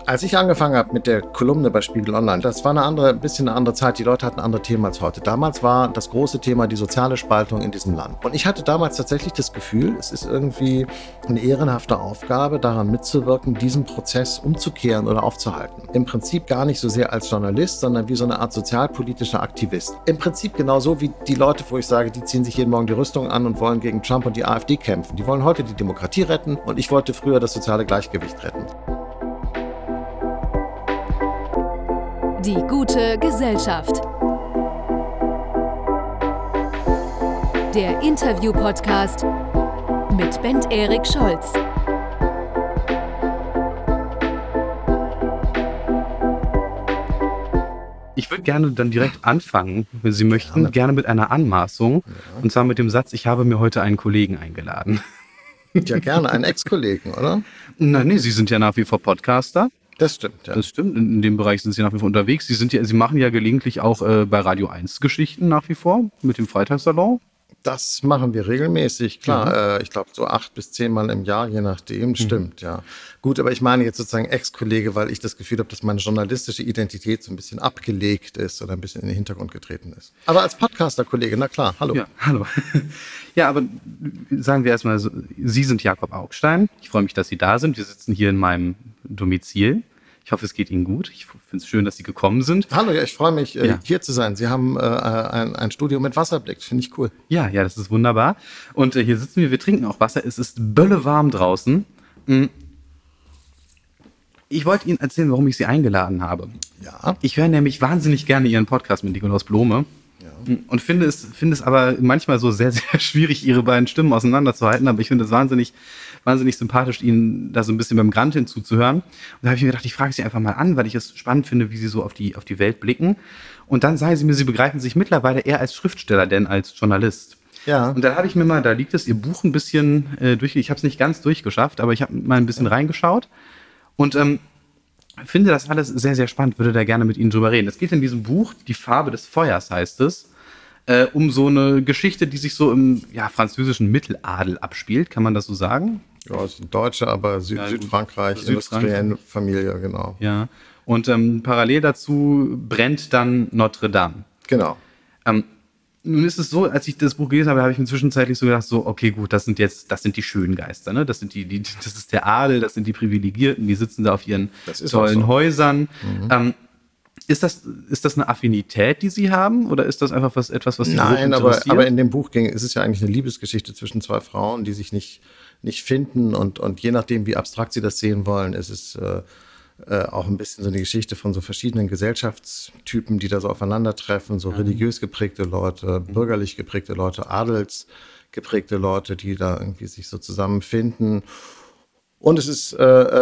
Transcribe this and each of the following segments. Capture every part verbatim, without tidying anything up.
Als ich angefangen habe mit der Kolumne bei Spiegel Online, das war eine andere, ein bisschen eine andere Zeit. Die Leute hatten andere Themen als heute. Damals war das große Thema die soziale Spaltung in diesem Land. Und ich hatte damals tatsächlich das Gefühl, es ist irgendwie eine ehrenhafte Aufgabe, daran mitzuwirken, diesen Prozess umzukehren oder aufzuhalten. Im Prinzip gar nicht so sehr als Journalist, sondern wie so eine Art sozialpolitischer Aktivist. Im Prinzip genauso wie die Leute, wo ich sage, die ziehen sich jeden Morgen die Rüstung an und wollen gegen Trump und die AfD kämpfen. Die wollen heute die Demokratie retten und ich wollte früher das soziale Gleichgewicht retten. Die gute Gesellschaft. Der Interview-Podcast mit Bent-Erik Scholz. Ich würde gerne dann direkt anfangen, wenn Sie möchten, gerne, gerne mit einer Anmaßung. Ja. Und zwar mit dem Satz, ich habe mir heute einen Kollegen eingeladen. Ja, gerne, einen Ex-Kollegen, oder? Na, nee, Sie sind ja nach wie vor Podcaster. Das stimmt, ja. Das stimmt, in, in dem Bereich sind Sie nach wie vor unterwegs. Sie, sind ja, Sie machen ja gelegentlich auch äh, bei Radio eins Geschichten nach wie vor mit dem Freitagssalon. Das machen wir regelmäßig, klar. Mhm. Äh, ich glaube, so acht bis zehn Mal im Jahr, je nachdem, stimmt, mhm. ja. Gut, aber ich meine jetzt sozusagen Ex-Kollege, weil ich das Gefühl habe, dass meine journalistische Identität so ein bisschen abgelegt ist oder ein bisschen in den Hintergrund getreten ist. Aber als Podcaster-Kollege, na klar, hallo. Ja, hallo. Ja, aber sagen wir erstmal, so, Sie sind Jakob Augstein. Ich freue mich, dass Sie da sind. Wir sitzen hier in meinem Domizil. Ich hoffe, es geht Ihnen gut. Ich finde es schön, dass Sie gekommen sind. Hallo, ja, ich freue mich, äh, ja. hier zu sein. Sie haben äh, ein, ein Studio mit Wasserblick. Finde ich cool. Ja, ja, das ist wunderbar. Und äh, hier sitzen wir, wir trinken auch Wasser. Es ist böllewarm draußen. Ich wollte Ihnen erzählen, warum ich Sie eingeladen habe. Ja. Ich höre nämlich wahnsinnig gerne Ihren Podcast mit Nikolaus Blome. Ja. Und finde es, finde es aber manchmal so sehr, sehr schwierig, Ihre beiden Stimmen auseinanderzuhalten. Aber ich finde es wahnsinnig, wahnsinnig sympathisch, Ihnen da so ein bisschen beim Grant hinzuzuhören. Und da habe ich mir gedacht, ich frage Sie einfach mal an, weil ich es spannend finde, wie Sie so auf die, auf die Welt blicken. Und dann sagen Sie mir, Sie begreifen sich mittlerweile eher als Schriftsteller, denn als Journalist. Ja. Und dann habe ich mir mal, da liegt es, Ihr Buch ein bisschen äh, durch, ich habe es nicht ganz durchgeschafft, aber ich habe mal ein bisschen reingeschaut. Und ähm, finde das alles sehr, sehr spannend, würde da gerne mit Ihnen drüber reden. Es geht in diesem Buch, Die Farbe des Feuers heißt es, äh, um so eine Geschichte, die sich so im ja, französischen Mitteladel abspielt. Kann man das so sagen? Ja, es ist ein Deutscher, aber Süd- ja, Südfrankreich, Südfrankreich. industrielle Familie, genau. Ja, und ähm, parallel dazu brennt dann Notre Dame. Genau. Ähm, Nun ist es so, als ich das Buch gelesen habe, habe ich mir zwischenzeitlich so gedacht, so, okay, gut, das sind jetzt, das sind die schönen Geister, ne? Das sind die, die, das ist der Adel, das sind die Privilegierten, die sitzen da auf ihren tollen so. Häusern. Mhm. Ähm, ist das, ist das eine Affinität, die Sie haben, oder ist das einfach was, etwas, was Sie Nein, aber, aber in dem Buch ging, ist es ja eigentlich eine Liebesgeschichte zwischen zwei Frauen, die sich nicht, nicht finden und, und je nachdem, wie abstrakt Sie das sehen wollen, ist es äh, Äh, auch ein bisschen so eine Geschichte von so verschiedenen Gesellschaftstypen, die da so aufeinandertreffen, so ja. religiös geprägte Leute, mhm. bürgerlich geprägte Leute, adels geprägte Leute, die da irgendwie sich so zusammenfinden. Und es ist äh,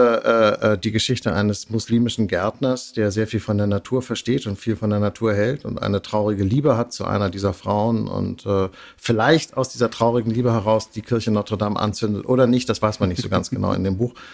äh, äh, die Geschichte eines muslimischen Gärtners, der sehr viel von der Natur versteht und viel von der Natur hält und eine traurige Liebe hat zu einer dieser Frauen und äh, vielleicht aus dieser traurigen Liebe heraus die Kirche Notre Dame anzündet oder nicht, das weiß man nicht so ganz genau in dem Buch.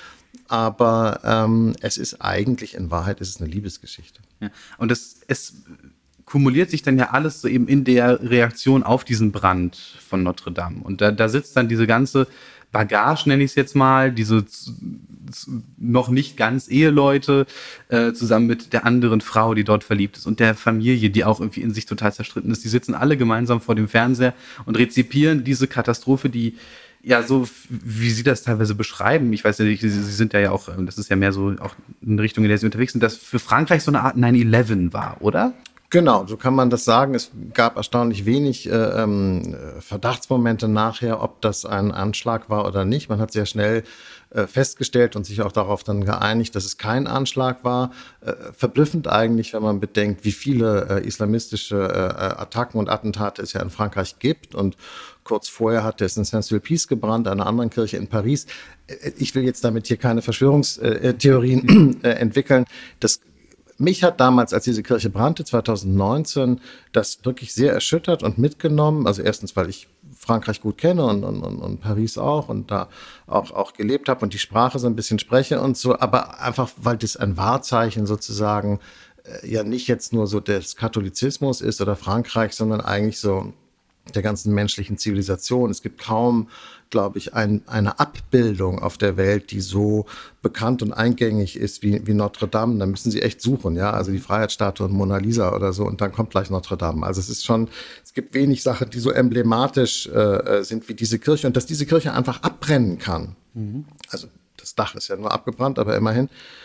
Aber ähm, es ist eigentlich, in Wahrheit, ist es eine Liebesgeschichte. Ja. Und es, es kumuliert sich dann ja alles so eben in der Reaktion auf diesen Brand von Notre Dame. Und da, da sitzt dann diese ganze Bagage, nenne ich es jetzt mal, diese z- z- noch nicht ganz Eheleute, äh, zusammen mit der anderen Frau, die dort verliebt ist und der Familie, die auch irgendwie in sich total zerstritten ist. Die sitzen alle gemeinsam vor dem Fernseher und rezipieren diese Katastrophe, die ja, so wie Sie das teilweise beschreiben, ich weiß ja, Sie, Sie sind ja auch, das ist ja mehr so auch eine Richtung, in der Sie unterwegs sind, dass für Frankreich so eine Art nine eleven war, oder? Genau, so kann man das sagen. Es gab erstaunlich wenig äh, ähm, Verdachtsmomente nachher, ob das ein Anschlag war oder nicht. Man hat sehr schnell äh, festgestellt und sich auch darauf dann geeinigt, dass es kein Anschlag war. Äh, verblüffend eigentlich, wenn man bedenkt, wie viele äh, islamistische äh, Attacken und Attentate es ja in Frankreich gibt. Und kurz vorher hat es in Saint-Sulpice gebrannt, einer anderen Kirche in Paris. Ich will jetzt damit hier keine Verschwörungstheorien äh, entwickeln. Das Mich hat damals, als diese Kirche brannte, zwanzig neunzehn, das wirklich sehr erschüttert und mitgenommen. Also erstens, weil ich Frankreich gut kenne und, und, und Paris auch und da auch, auch gelebt habe und die Sprache so ein bisschen spreche und so. Aber einfach, weil das ein Wahrzeichen sozusagen äh, ja nicht jetzt nur so des Katholizismus ist oder Frankreich, sondern eigentlich so der ganzen menschlichen Zivilisation. Es gibt kaum, glaube ich, ein, eine Abbildung auf der Welt, die so bekannt und eingängig ist wie, wie Notre Dame. Da müssen Sie echt suchen, ja, also die Freiheitsstatue und Mona Lisa oder so, und dann kommt gleich Notre Dame. Also es ist schon, es gibt wenig Sachen, die so emblematisch äh, sind wie diese Kirche, und dass diese Kirche einfach abbrennen kann. Mhm. Also das Dach ist ja nur abgebrannt, aber immerhin.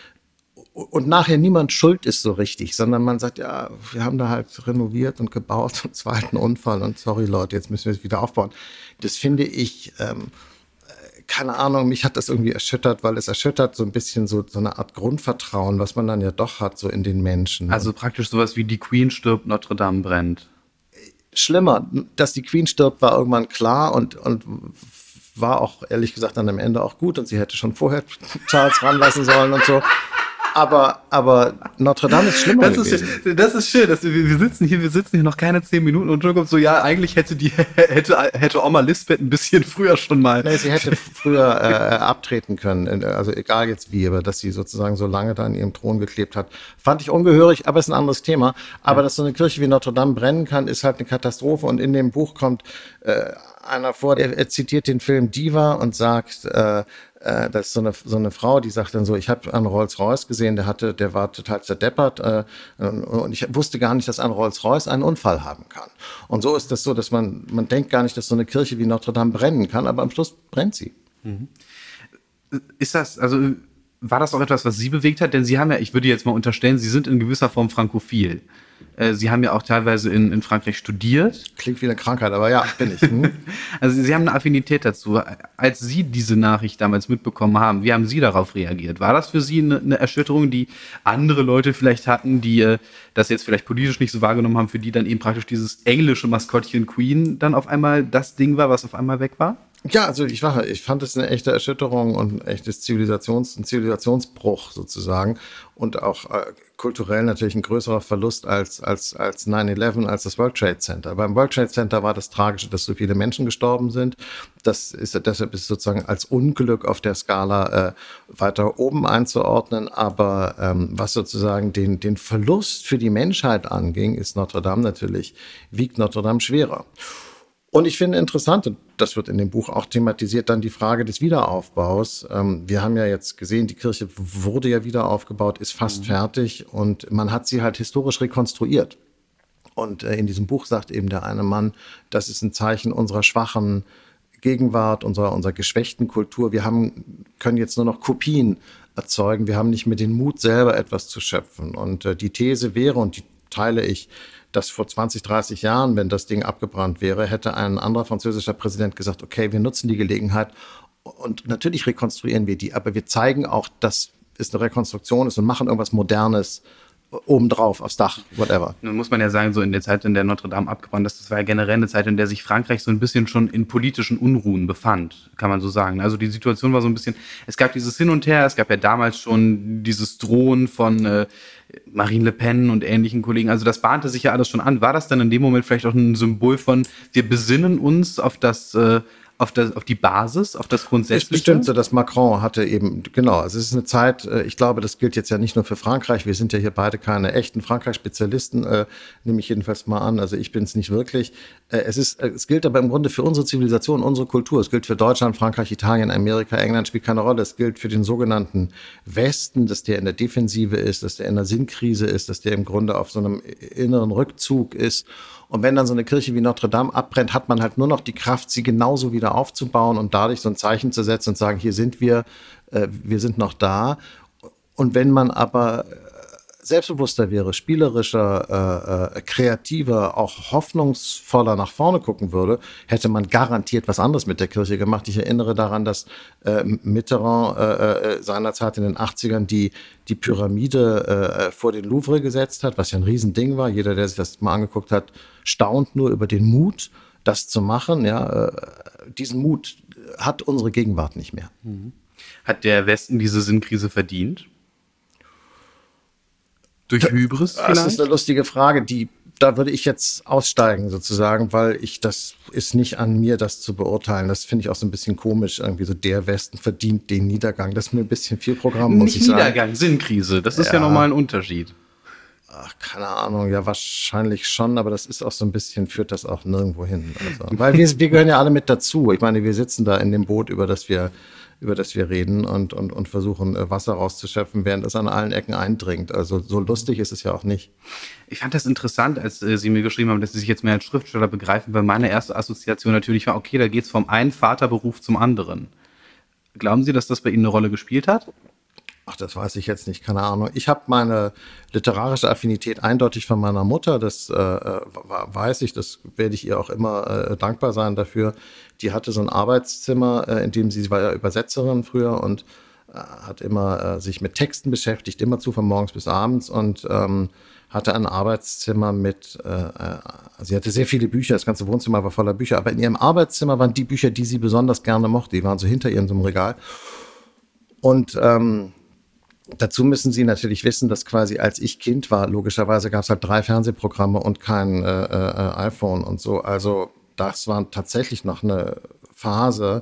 Und nachher niemand schuld ist so richtig, sondern man sagt, ja, wir haben da halt renoviert und gebaut und zweiten Unfall und sorry Leute, jetzt müssen wir es wieder aufbauen. Das finde ich, ähm, keine Ahnung, mich hat das irgendwie erschüttert, weil es erschüttert so ein bisschen so, so eine Art Grundvertrauen, was man dann ja doch hat, so in den Menschen. Also praktisch sowas wie die Queen stirbt, Notre Dame brennt. Schlimmer, dass die Queen stirbt, war irgendwann klar und, und war auch ehrlich gesagt dann am Ende auch gut, und sie hätte schon vorher Charles ranlassen sollen und so. Aber, aber Notre Dame ist schlimmer das gewesen. Ist, das ist schön. Das, wir, wir sitzen hier, wir sitzen hier noch keine zehn Minuten und schon kommt so, ja, eigentlich hätte die, hätte, hätte Oma Lisbeth ein bisschen früher schon mal. Nee, sie hätte früher äh, abtreten können. Also egal jetzt wie, aber dass sie sozusagen so lange da an ihrem Thron geklebt hat, fand ich ungehörig, aber ist ein anderes Thema. Aber ja. Dass so eine Kirche wie Notre Dame brennen kann, ist halt eine Katastrophe. Und in dem Buch kommt äh, einer vor, der er zitiert den Film Diva und sagt, äh, das ist so eine, so eine Frau, die sagt dann so, ich habe einen Rolls-Royce gesehen, der hatte, der war total zerdeppert äh, und ich wusste gar nicht, dass ein Rolls-Royce einen Unfall haben kann. Und so ist das so, dass man, man denkt gar nicht, dass so eine Kirche wie Notre Dame brennen kann, aber am Schluss brennt sie. Mhm. Ist das, also war das auch etwas, was Sie bewegt hat? Denn Sie haben ja, ich würde jetzt mal unterstellen, Sie sind in gewisser Form frankophil. Sie haben ja auch teilweise in, in Frankreich studiert. Klingt wie eine Krankheit, aber ja, bin ich. Hm? Also Sie haben eine Affinität dazu. Als Sie diese Nachricht damals mitbekommen haben, wie haben Sie darauf reagiert? War das für Sie eine, eine Erschütterung, die andere Leute vielleicht hatten, die das jetzt vielleicht politisch nicht so wahrgenommen haben, für die dann eben praktisch dieses englische Maskottchen Queen dann auf einmal das Ding war, was auf einmal weg war? Ja, also ich war, ich fand es eine echte Erschütterung und ein echtes Zivilisations, ein Zivilisationsbruch sozusagen und auch äh, kulturell natürlich ein größerer Verlust als als als nine eleven, als das World Trade Center. Beim World Trade Center war das Tragische, dass so viele Menschen gestorben sind. Das ist deshalb ist sozusagen als Unglück auf der Skala äh, weiter oben einzuordnen. Aber ähm, was sozusagen den den Verlust für die Menschheit anging, ist Notre Dame natürlich wiegt Notre Dame schwerer. Und ich finde interessant, und das wird in dem Buch auch thematisiert, dann die Frage des Wiederaufbaus. Ähm, wir haben ja jetzt gesehen, die Kirche wurde ja wieder aufgebaut, ist fast mhm. fertig und man hat sie halt historisch rekonstruiert. Und äh, in diesem Buch sagt eben der eine Mann, das ist ein Zeichen unserer schwachen Gegenwart, unserer, unserer geschwächten Kultur. Wir haben, können jetzt nur noch Kopien erzeugen. Wir haben nicht mehr den Mut, selber etwas zu schöpfen. Und äh, die These wäre, und die teile ich, dass vor zwanzig, dreißig Jahren, wenn das Ding abgebrannt wäre, hätte ein anderer französischer Präsident gesagt, okay, wir nutzen die Gelegenheit und natürlich rekonstruieren wir die, aber wir zeigen auch, dass es eine Rekonstruktion ist und machen irgendwas Modernes obendrauf, aufs Dach, whatever. Nun muss man ja sagen, so in der Zeit, in der Notre Dame abgebrannt ist, das war ja generell eine Zeit, in der sich Frankreich so ein bisschen schon in politischen Unruhen befand, kann man so sagen. Also die Situation war so ein bisschen, es gab dieses Hin und Her, es gab ja damals schon dieses Drohen von äh, Marine Le Pen und ähnlichen Kollegen, also das bahnte sich ja alles schon an. War das dann in dem Moment vielleicht auch ein Symbol von, wir besinnen uns auf das äh, Auf, das, auf die Basis, auf das Grundsätzliche? Ist bestimmt so, dass Macron hatte eben, genau, also es ist eine Zeit, ich glaube, das gilt jetzt ja nicht nur für Frankreich, wir sind ja hier beide keine echten Frankreich-Spezialisten, äh, nehme ich jedenfalls mal an, also ich bin es nicht wirklich. Äh, es ist, es gilt aber im Grunde für unsere Zivilisation, unsere Kultur, es gilt für Deutschland, Frankreich, Italien, Amerika, England, spielt keine Rolle, es gilt für den sogenannten Westen, dass der in der Defensive ist, dass der in der Sinnkrise ist, dass der im Grunde auf so einem inneren Rückzug ist. Und wenn dann so eine Kirche wie Notre Dame abbrennt, hat man halt nur noch die Kraft, sie genauso wieder aufzubauen und dadurch so ein Zeichen zu setzen und sagen, hier sind wir, äh, wir sind noch da. Und wenn man aber selbstbewusster wäre, spielerischer, äh, äh, kreativer, auch hoffnungsvoller nach vorne gucken würde, hätte man garantiert was anderes mit der Kirche gemacht. Ich erinnere daran, dass äh, Mitterrand äh, seinerzeit in den achtzigern die, die Pyramide äh, vor den Louvre gesetzt hat, was ja ein Riesending war. Jeder, der sich das mal angeguckt hat, staunt nur über den Mut, das zu machen. Ja, äh, diesen Mut hat unsere Gegenwart nicht mehr. Hat der Westen diese Sinnkrise verdient? Durch Hybris vielleicht? Das ist eine lustige Frage, die, da würde ich jetzt aussteigen sozusagen, weil ich, das ist nicht an mir, das zu beurteilen. Das finde ich auch so ein bisschen komisch, irgendwie so der Westen verdient den Niedergang. Das ist mir ein bisschen viel Programm, muss nicht ich sagen. Niedergang, Sinnkrise, das ist ja, ja nochmal ein Unterschied. Ach, keine Ahnung, ja, wahrscheinlich schon, aber das ist auch so ein bisschen, führt das auch nirgendwo hin. Also, weil wir, wir gehören ja alle mit dazu. Ich meine, wir sitzen da in dem Boot, über das wir, über das wir reden und, und, und versuchen, Wasser rauszuschöpfen, während es an allen Ecken eindringt. Also so lustig ist es ja auch nicht. Ich fand das interessant, als äh, Sie mir geschrieben haben, dass Sie sich jetzt mehr als Schriftsteller begreifen, weil meine erste Assoziation natürlich war, okay, da geht's vom einen Vaterberuf zum anderen. Glauben Sie, dass das bei Ihnen eine Rolle gespielt hat? Ach, das weiß ich jetzt nicht, keine Ahnung. Ich habe meine literarische Affinität eindeutig von meiner Mutter, das äh, weiß ich, das werde ich ihr auch immer äh, dankbar sein dafür. Die hatte so ein Arbeitszimmer, äh, in dem sie, sie war ja Übersetzerin früher und äh, hat immer äh, sich mit Texten beschäftigt, immerzu von morgens bis abends und ähm, hatte ein Arbeitszimmer mit, äh, sie hatte sehr viele Bücher, das ganze Wohnzimmer war voller Bücher, aber in ihrem Arbeitszimmer waren die Bücher, die sie besonders gerne mochte, die waren so hinter ihr in so einem Regal. Und ähm, dazu müssen Sie natürlich wissen, dass quasi als ich Kind war, logischerweise gab es halt drei Fernsehprogramme und kein äh, äh, iPhone und so. Also das war tatsächlich noch eine Phase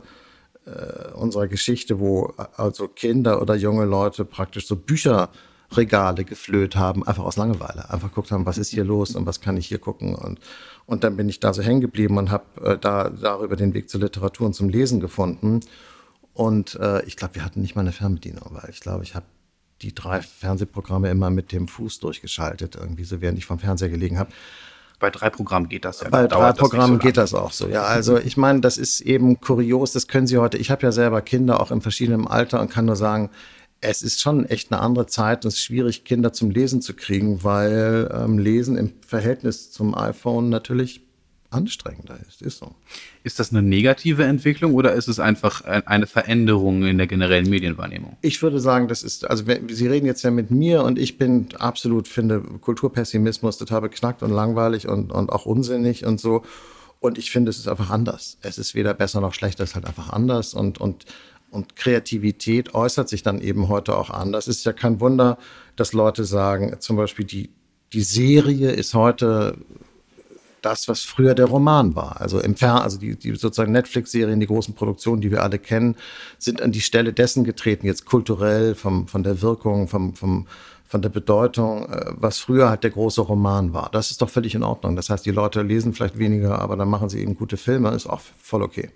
äh, unserer Geschichte, wo also Kinder oder junge Leute praktisch so Bücherregale geflöht haben, einfach aus Langeweile. Einfach geguckt haben, was ist hier los und was kann ich hier gucken. Und, und dann bin ich da so hängen geblieben und habe äh, da darüber den Weg zur Literatur und zum Lesen gefunden. Und äh, ich glaube, wir hatten nicht mal eine Fernbedienung, weil ich glaube, ich habe die drei Fernsehprogramme immer mit dem Fuß durchgeschaltet, irgendwie so, während ich vom Fernseher gelegen habe. Bei drei Programmen geht das ja. Bei drei Programmen geht das auch so, ja. Also ich meine, das ist eben kurios, das können Sie heute, ich habe ja selber Kinder, auch in verschiedenem Alter und kann nur sagen, es ist schon echt eine andere Zeit und es ist schwierig, Kinder zum Lesen zu kriegen, weil ähm, Lesen im Verhältnis zum iPhone natürlich anstrengender ist, ist so. Ist das eine negative Entwicklung oder ist es einfach eine Veränderung in der generellen Medienwahrnehmung? Ich würde sagen, das ist, also Sie reden jetzt ja mit mir und ich bin absolut, finde Kulturpessimismus total beknackt und langweilig und, und auch unsinnig und so. Und ich finde, es ist einfach anders. Es ist weder besser noch schlechter, es ist halt einfach anders und, und, und Kreativität äußert sich dann eben heute auch anders. Es ist ja kein Wunder, dass Leute sagen, zum Beispiel die, die Serie ist heute das, was früher der Roman war. Also im Fer- also die, die sozusagen Netflix-Serien, die großen Produktionen, die wir alle kennen, sind an die Stelle dessen getreten, jetzt kulturell, vom, von der Wirkung, vom, vom, von der Bedeutung, was früher halt der große Roman war. Das ist doch völlig in Ordnung. Das heißt, die Leute lesen vielleicht weniger, aber dann machen sie eben gute Filme, ist auch voll okay.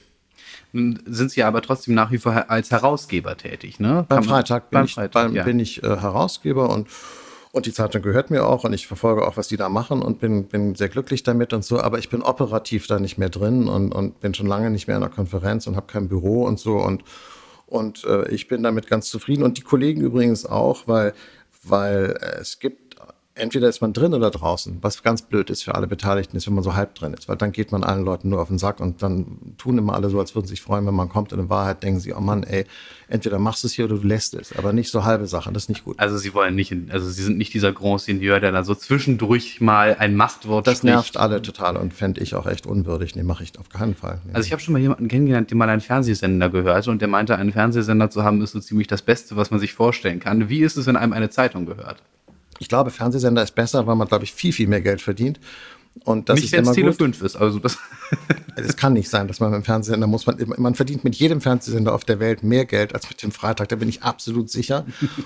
Nun sind Sie aber trotzdem nach wie vor als Herausgeber tätig, ne? Beim Freitag bin beim ich, Freitag, beim, ja. bin ich äh, Herausgeber und Und die Zeitung gehört mir auch und ich verfolge auch, was die da machen und bin, bin sehr glücklich damit und so. Aber ich bin operativ da nicht mehr drin und, und bin schon lange nicht mehr in einer Konferenz und habe kein Büro und so. Und, und äh, ich bin damit ganz zufrieden. Und die Kollegen übrigens auch, weil, weil äh, es gibt, entweder ist man drin oder draußen, was ganz blöd ist für alle Beteiligten, ist, wenn man so halb drin ist. Weil dann geht man allen Leuten nur auf den Sack und dann tun immer alle so, als würden sie sich freuen, wenn man kommt. Und in Wahrheit denken sie, oh Mann, ey, entweder machst du es hier oder du lässt es. Aber nicht so halbe Sachen, das ist nicht gut. Also Sie wollen nicht, in, also Sie sind nicht dieser Grand Seigneur, der da so zwischendurch mal ein Machtwort Das spricht. nervt alle total und fände ich auch echt unwürdig. Nee, mache ich auf keinen Fall. Nee. Also ich habe schon mal jemanden kennengelernt, der mal einen Fernsehsender gehört und der meinte, einen Fernsehsender zu haben, ist so ziemlich das Beste, was man sich vorstellen kann. Wie ist es, wenn einem eine Zeitung gehört? Ich glaube, Fernsehsender ist besser, weil man, glaube ich, viel, viel mehr Geld verdient. Und das nicht, ist wenn es immer Tele gut. fünf ist. Also das Es kann nicht sein, dass man mit dem Fernsehsender muss man, man verdient mit jedem Fernsehsender auf der Welt mehr Geld als mit dem Freitag. Da bin ich absolut sicher.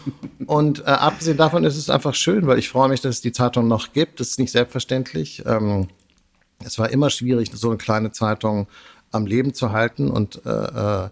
Und äh, abgesehen davon ist es einfach schön, weil ich freue mich, dass es die Zeitung noch gibt. Das ist nicht selbstverständlich. Ähm, es war immer schwierig, so eine kleine Zeitung am Leben zu halten und äh, äh,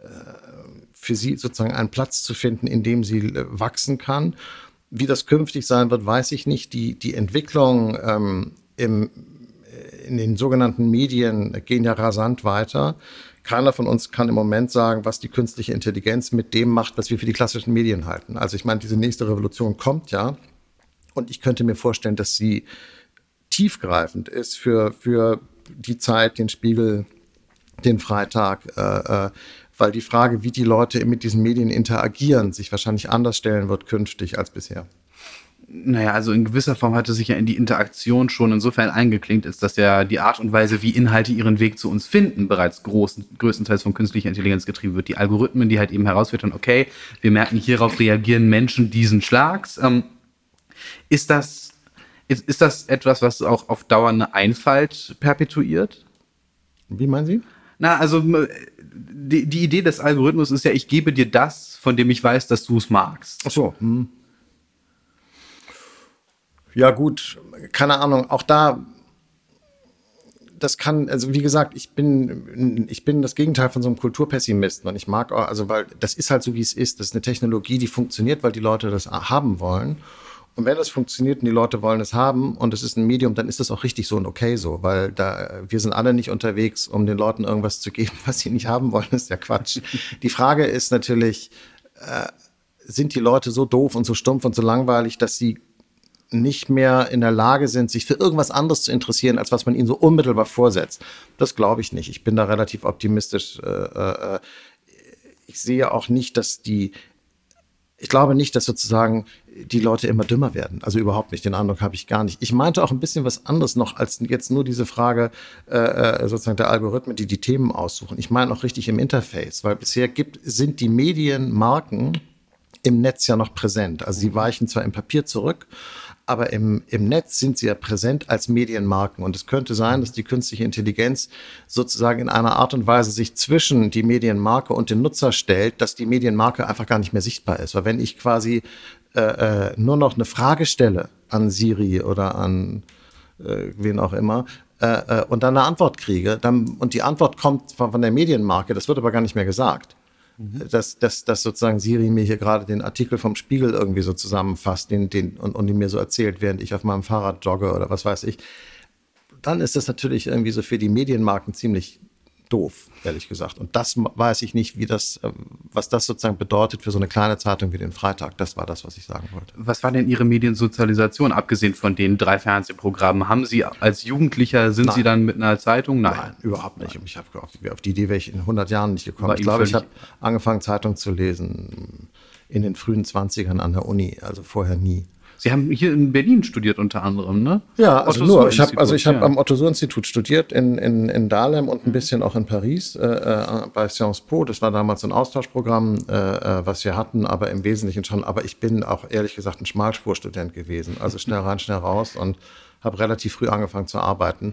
für sie sozusagen einen Platz zu finden, in dem sie äh, wachsen kann. Wie das künftig sein wird, weiß ich nicht. Die, die Entwicklung ähm, im, in den sogenannten Medien gehen ja rasant weiter. Keiner von uns kann im Moment sagen, was die künstliche Intelligenz mit dem macht, was wir für die klassischen Medien halten. Also ich meine, diese nächste Revolution kommt ja. Und ich könnte mir vorstellen, dass sie tiefgreifend ist für, für die Zeit, den Spiegel, den Freitag, äh, äh, weil die Frage, wie die Leute mit diesen Medien interagieren, sich wahrscheinlich anders stellen wird künftig als bisher. Naja, also in gewisser Form hatte sich ja in die Interaktion schon insofern eingeklinkt, ist, dass ja die Art und Weise, wie Inhalte ihren Weg zu uns finden, bereits groß, größtenteils von künstlicher Intelligenz getrieben wird. Die Algorithmen, die halt eben herausfiltern, okay, wir merken, hierauf reagieren Menschen diesen Schlags. Ähm, ist das, ist, ist das etwas, was auch auf Dauer eine Einfalt perpetuiert? Wie meinen Sie? Na, also die, die Idee des Algorithmus ist ja, ich gebe dir das, von dem ich weiß, dass du es magst. Ach so. Hm. Ja gut, keine Ahnung, auch da, das kann, also wie gesagt, ich bin, ich bin das Gegenteil von so einem Kulturpessimisten und ich mag auch, also weil das ist halt so, wie es ist. Das ist eine Technologie, die funktioniert, weil die Leute das haben wollen. Und wenn das funktioniert und die Leute wollen es haben und es ist ein Medium, dann ist das auch richtig so und okay so, weil da, wir sind alle nicht unterwegs, um den Leuten irgendwas zu geben, was sie nicht haben wollen, das ist ja Quatsch. Die Frage ist natürlich, äh, sind die Leute so doof und so stumpf und so langweilig, dass sie nicht mehr in der Lage sind, sich für irgendwas anderes zu interessieren, als was man ihnen so unmittelbar vorsetzt. Das glaube ich nicht. Ich bin da relativ optimistisch. Äh, äh, ich sehe auch nicht, dass die, ich glaube nicht, dass sozusagen die Leute immer dümmer werden. Also überhaupt nicht, den Eindruck habe ich gar nicht. Ich meinte auch ein bisschen was anderes noch, als jetzt nur diese Frage äh, sozusagen der Algorithmen, die die Themen aussuchen. Ich meine auch richtig im Interface, weil bisher gibt, sind die Medienmarken im Netz ja noch präsent. Also sie weichen zwar im Papier zurück, aber im, im Netz sind sie ja präsent als Medienmarken. Und es könnte sein, dass die künstliche Intelligenz sozusagen in einer Art und Weise sich zwischen die Medienmarke und den Nutzer stellt, dass die Medienmarke einfach gar nicht mehr sichtbar ist. Weil wenn ich quasi äh, nur noch eine Frage stelle an Siri oder an äh, wen auch immer äh, und dann eine Antwort kriege, dann, und die Antwort kommt von, von der Medienmarke, das wird aber gar nicht mehr gesagt. Dass, dass, dass sozusagen Siri mir hier gerade den Artikel vom Spiegel irgendwie so zusammenfasst den, den, und, und ihn mir so erzählt, während ich auf meinem Fahrrad jogge oder was weiß ich, dann ist das natürlich irgendwie so für die Medienmarken ziemlich doof, ehrlich gesagt. Und das weiß ich nicht, wie das, was das sozusagen bedeutet für so eine kleine Zeitung wie den Freitag. Das war das, was ich sagen wollte. Was war denn Ihre Mediensozialisation, abgesehen von den drei Fernsehprogrammen? Haben Sie als Jugendlicher, sind Nein. Sie dann mit einer Zeitung? Nein, Nein, überhaupt nicht. Und ich habe auf, auf die Idee wäre ich in hundert Jahren nicht gekommen. War Ich Ihnen glaube, ich völlig- habe angefangen, Zeitung zu lesen in den frühen zwanzigern an der Uni, also vorher nie. Sie haben hier in Berlin studiert unter anderem, ne? Ja, also nur. Ich habe also ich habe ja. am Otto-Suhr-Institut studiert in, in, in Dahlem und ein bisschen auch in Paris äh, äh, bei Sciences Po. Das war damals ein Austauschprogramm, äh, äh, was wir hatten, aber im Wesentlichen schon. Aber ich bin auch ehrlich gesagt ein Schmalspurstudent gewesen. Also schnell rein, schnell raus und habe relativ früh angefangen zu arbeiten.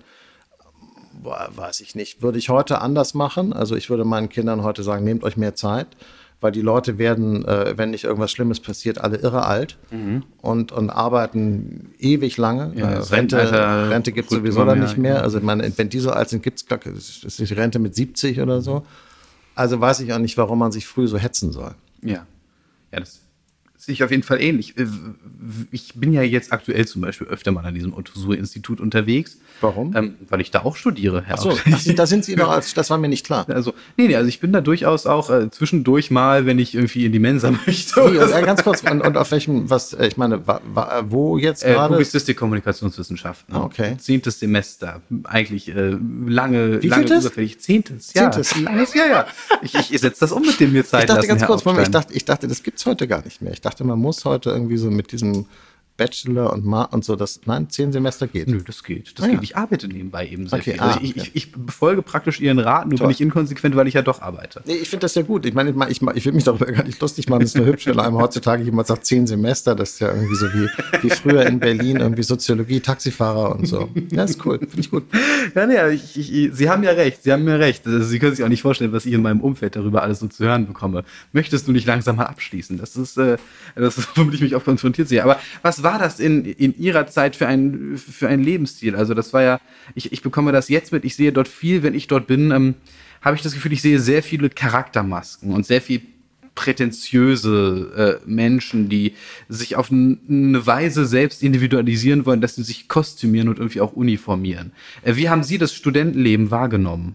Boah, weiß ich nicht. Würde ich heute anders machen? Also ich würde meinen Kindern heute sagen, nehmt euch mehr Zeit. Weil die Leute werden, äh, wenn nicht irgendwas Schlimmes passiert, alle irre alt mhm. und, und arbeiten ewig lange. Ja, äh, Rente Rentenalter Rente gibt es rückt sowieso immer dann mehr, nicht mehr. ja. Also ich meine, wenn die so alt sind, gibt es ist die Rente mit siebzig oder so. Also weiß ich auch nicht, warum man sich früh so hetzen soll. Ja, ja, das sehe ich auf jeden Fall ähnlich. Ich bin ja jetzt aktuell zum Beispiel öfter mal an diesem Otto-Suhr-Institut unterwegs. Warum? Ähm, weil ich da auch studiere, Herr Ach so, Auer. ach, da sind Sie noch als, das war mir nicht klar. Also, nee, nee, also ich bin da durchaus auch äh, zwischendurch mal, wenn ich irgendwie in die Mensa möchte. Nee, äh, ganz kurz, und, und auf welchem, was, äh, ich meine, wa, wa, wo jetzt Äh, gerade? Publizistik, Kommunikationswissenschaften. Ah, okay. Zehntes Semester. Eigentlich äh, lange, Wie lange vieltes? überfällig. Zehntes, ja. Zehntes. Langes, ja, ja. Ich, ich, ich setze das um mit dem mir Zeit Ich dachte lassen, ganz Herr kurz, Moment, ich Augstein. dachte, ich dachte, das gibt's heute gar nicht mehr. Ich dachte, man muss heute irgendwie so mit diesem Bachelor und Ma und so, das, nein, zehn Semester geht. Nö, das geht. Das Ah, geht. ja. Ich arbeite nebenbei eben sehr Okay, viel. Also ah, ich, okay. ich, ich befolge praktisch Ihren Rat, nur Toll. bin ich inkonsequent, weil ich ja doch arbeite. Nee, ich finde das ja gut. Ich meine, ich, ich will mich darüber gar nicht lustig machen. Das ist nur hübsch, wenn einem heutzutage jemand sagt, zehn Semester, das ist ja irgendwie so wie, wie früher in Berlin, irgendwie Soziologie, Taxifahrer und so. Ja, ist cool, finde ich gut. Ja, nee, ich, ich, Sie haben ja recht, Sie haben mir recht. Also, Sie können sich auch nicht vorstellen, was ich in meinem Umfeld darüber alles so zu hören bekomme. Möchtest du nicht langsam mal abschließen? Das ist, äh, das ist, womit ich mich auch konfrontiert sehe. Aber was war das in, in Ihrer Zeit für ein, für ein Lebensstil? Also das war ja, ich, ich bekomme das jetzt mit, ich sehe dort viel, wenn ich dort bin, ähm, habe ich das Gefühl, ich sehe sehr viele Charaktermasken und sehr viel prätentiöse äh, Menschen, die sich auf n- eine Weise selbst individualisieren wollen, dass sie sich kostümieren und irgendwie auch uniformieren. Äh, wie haben Sie das Studentenleben wahrgenommen?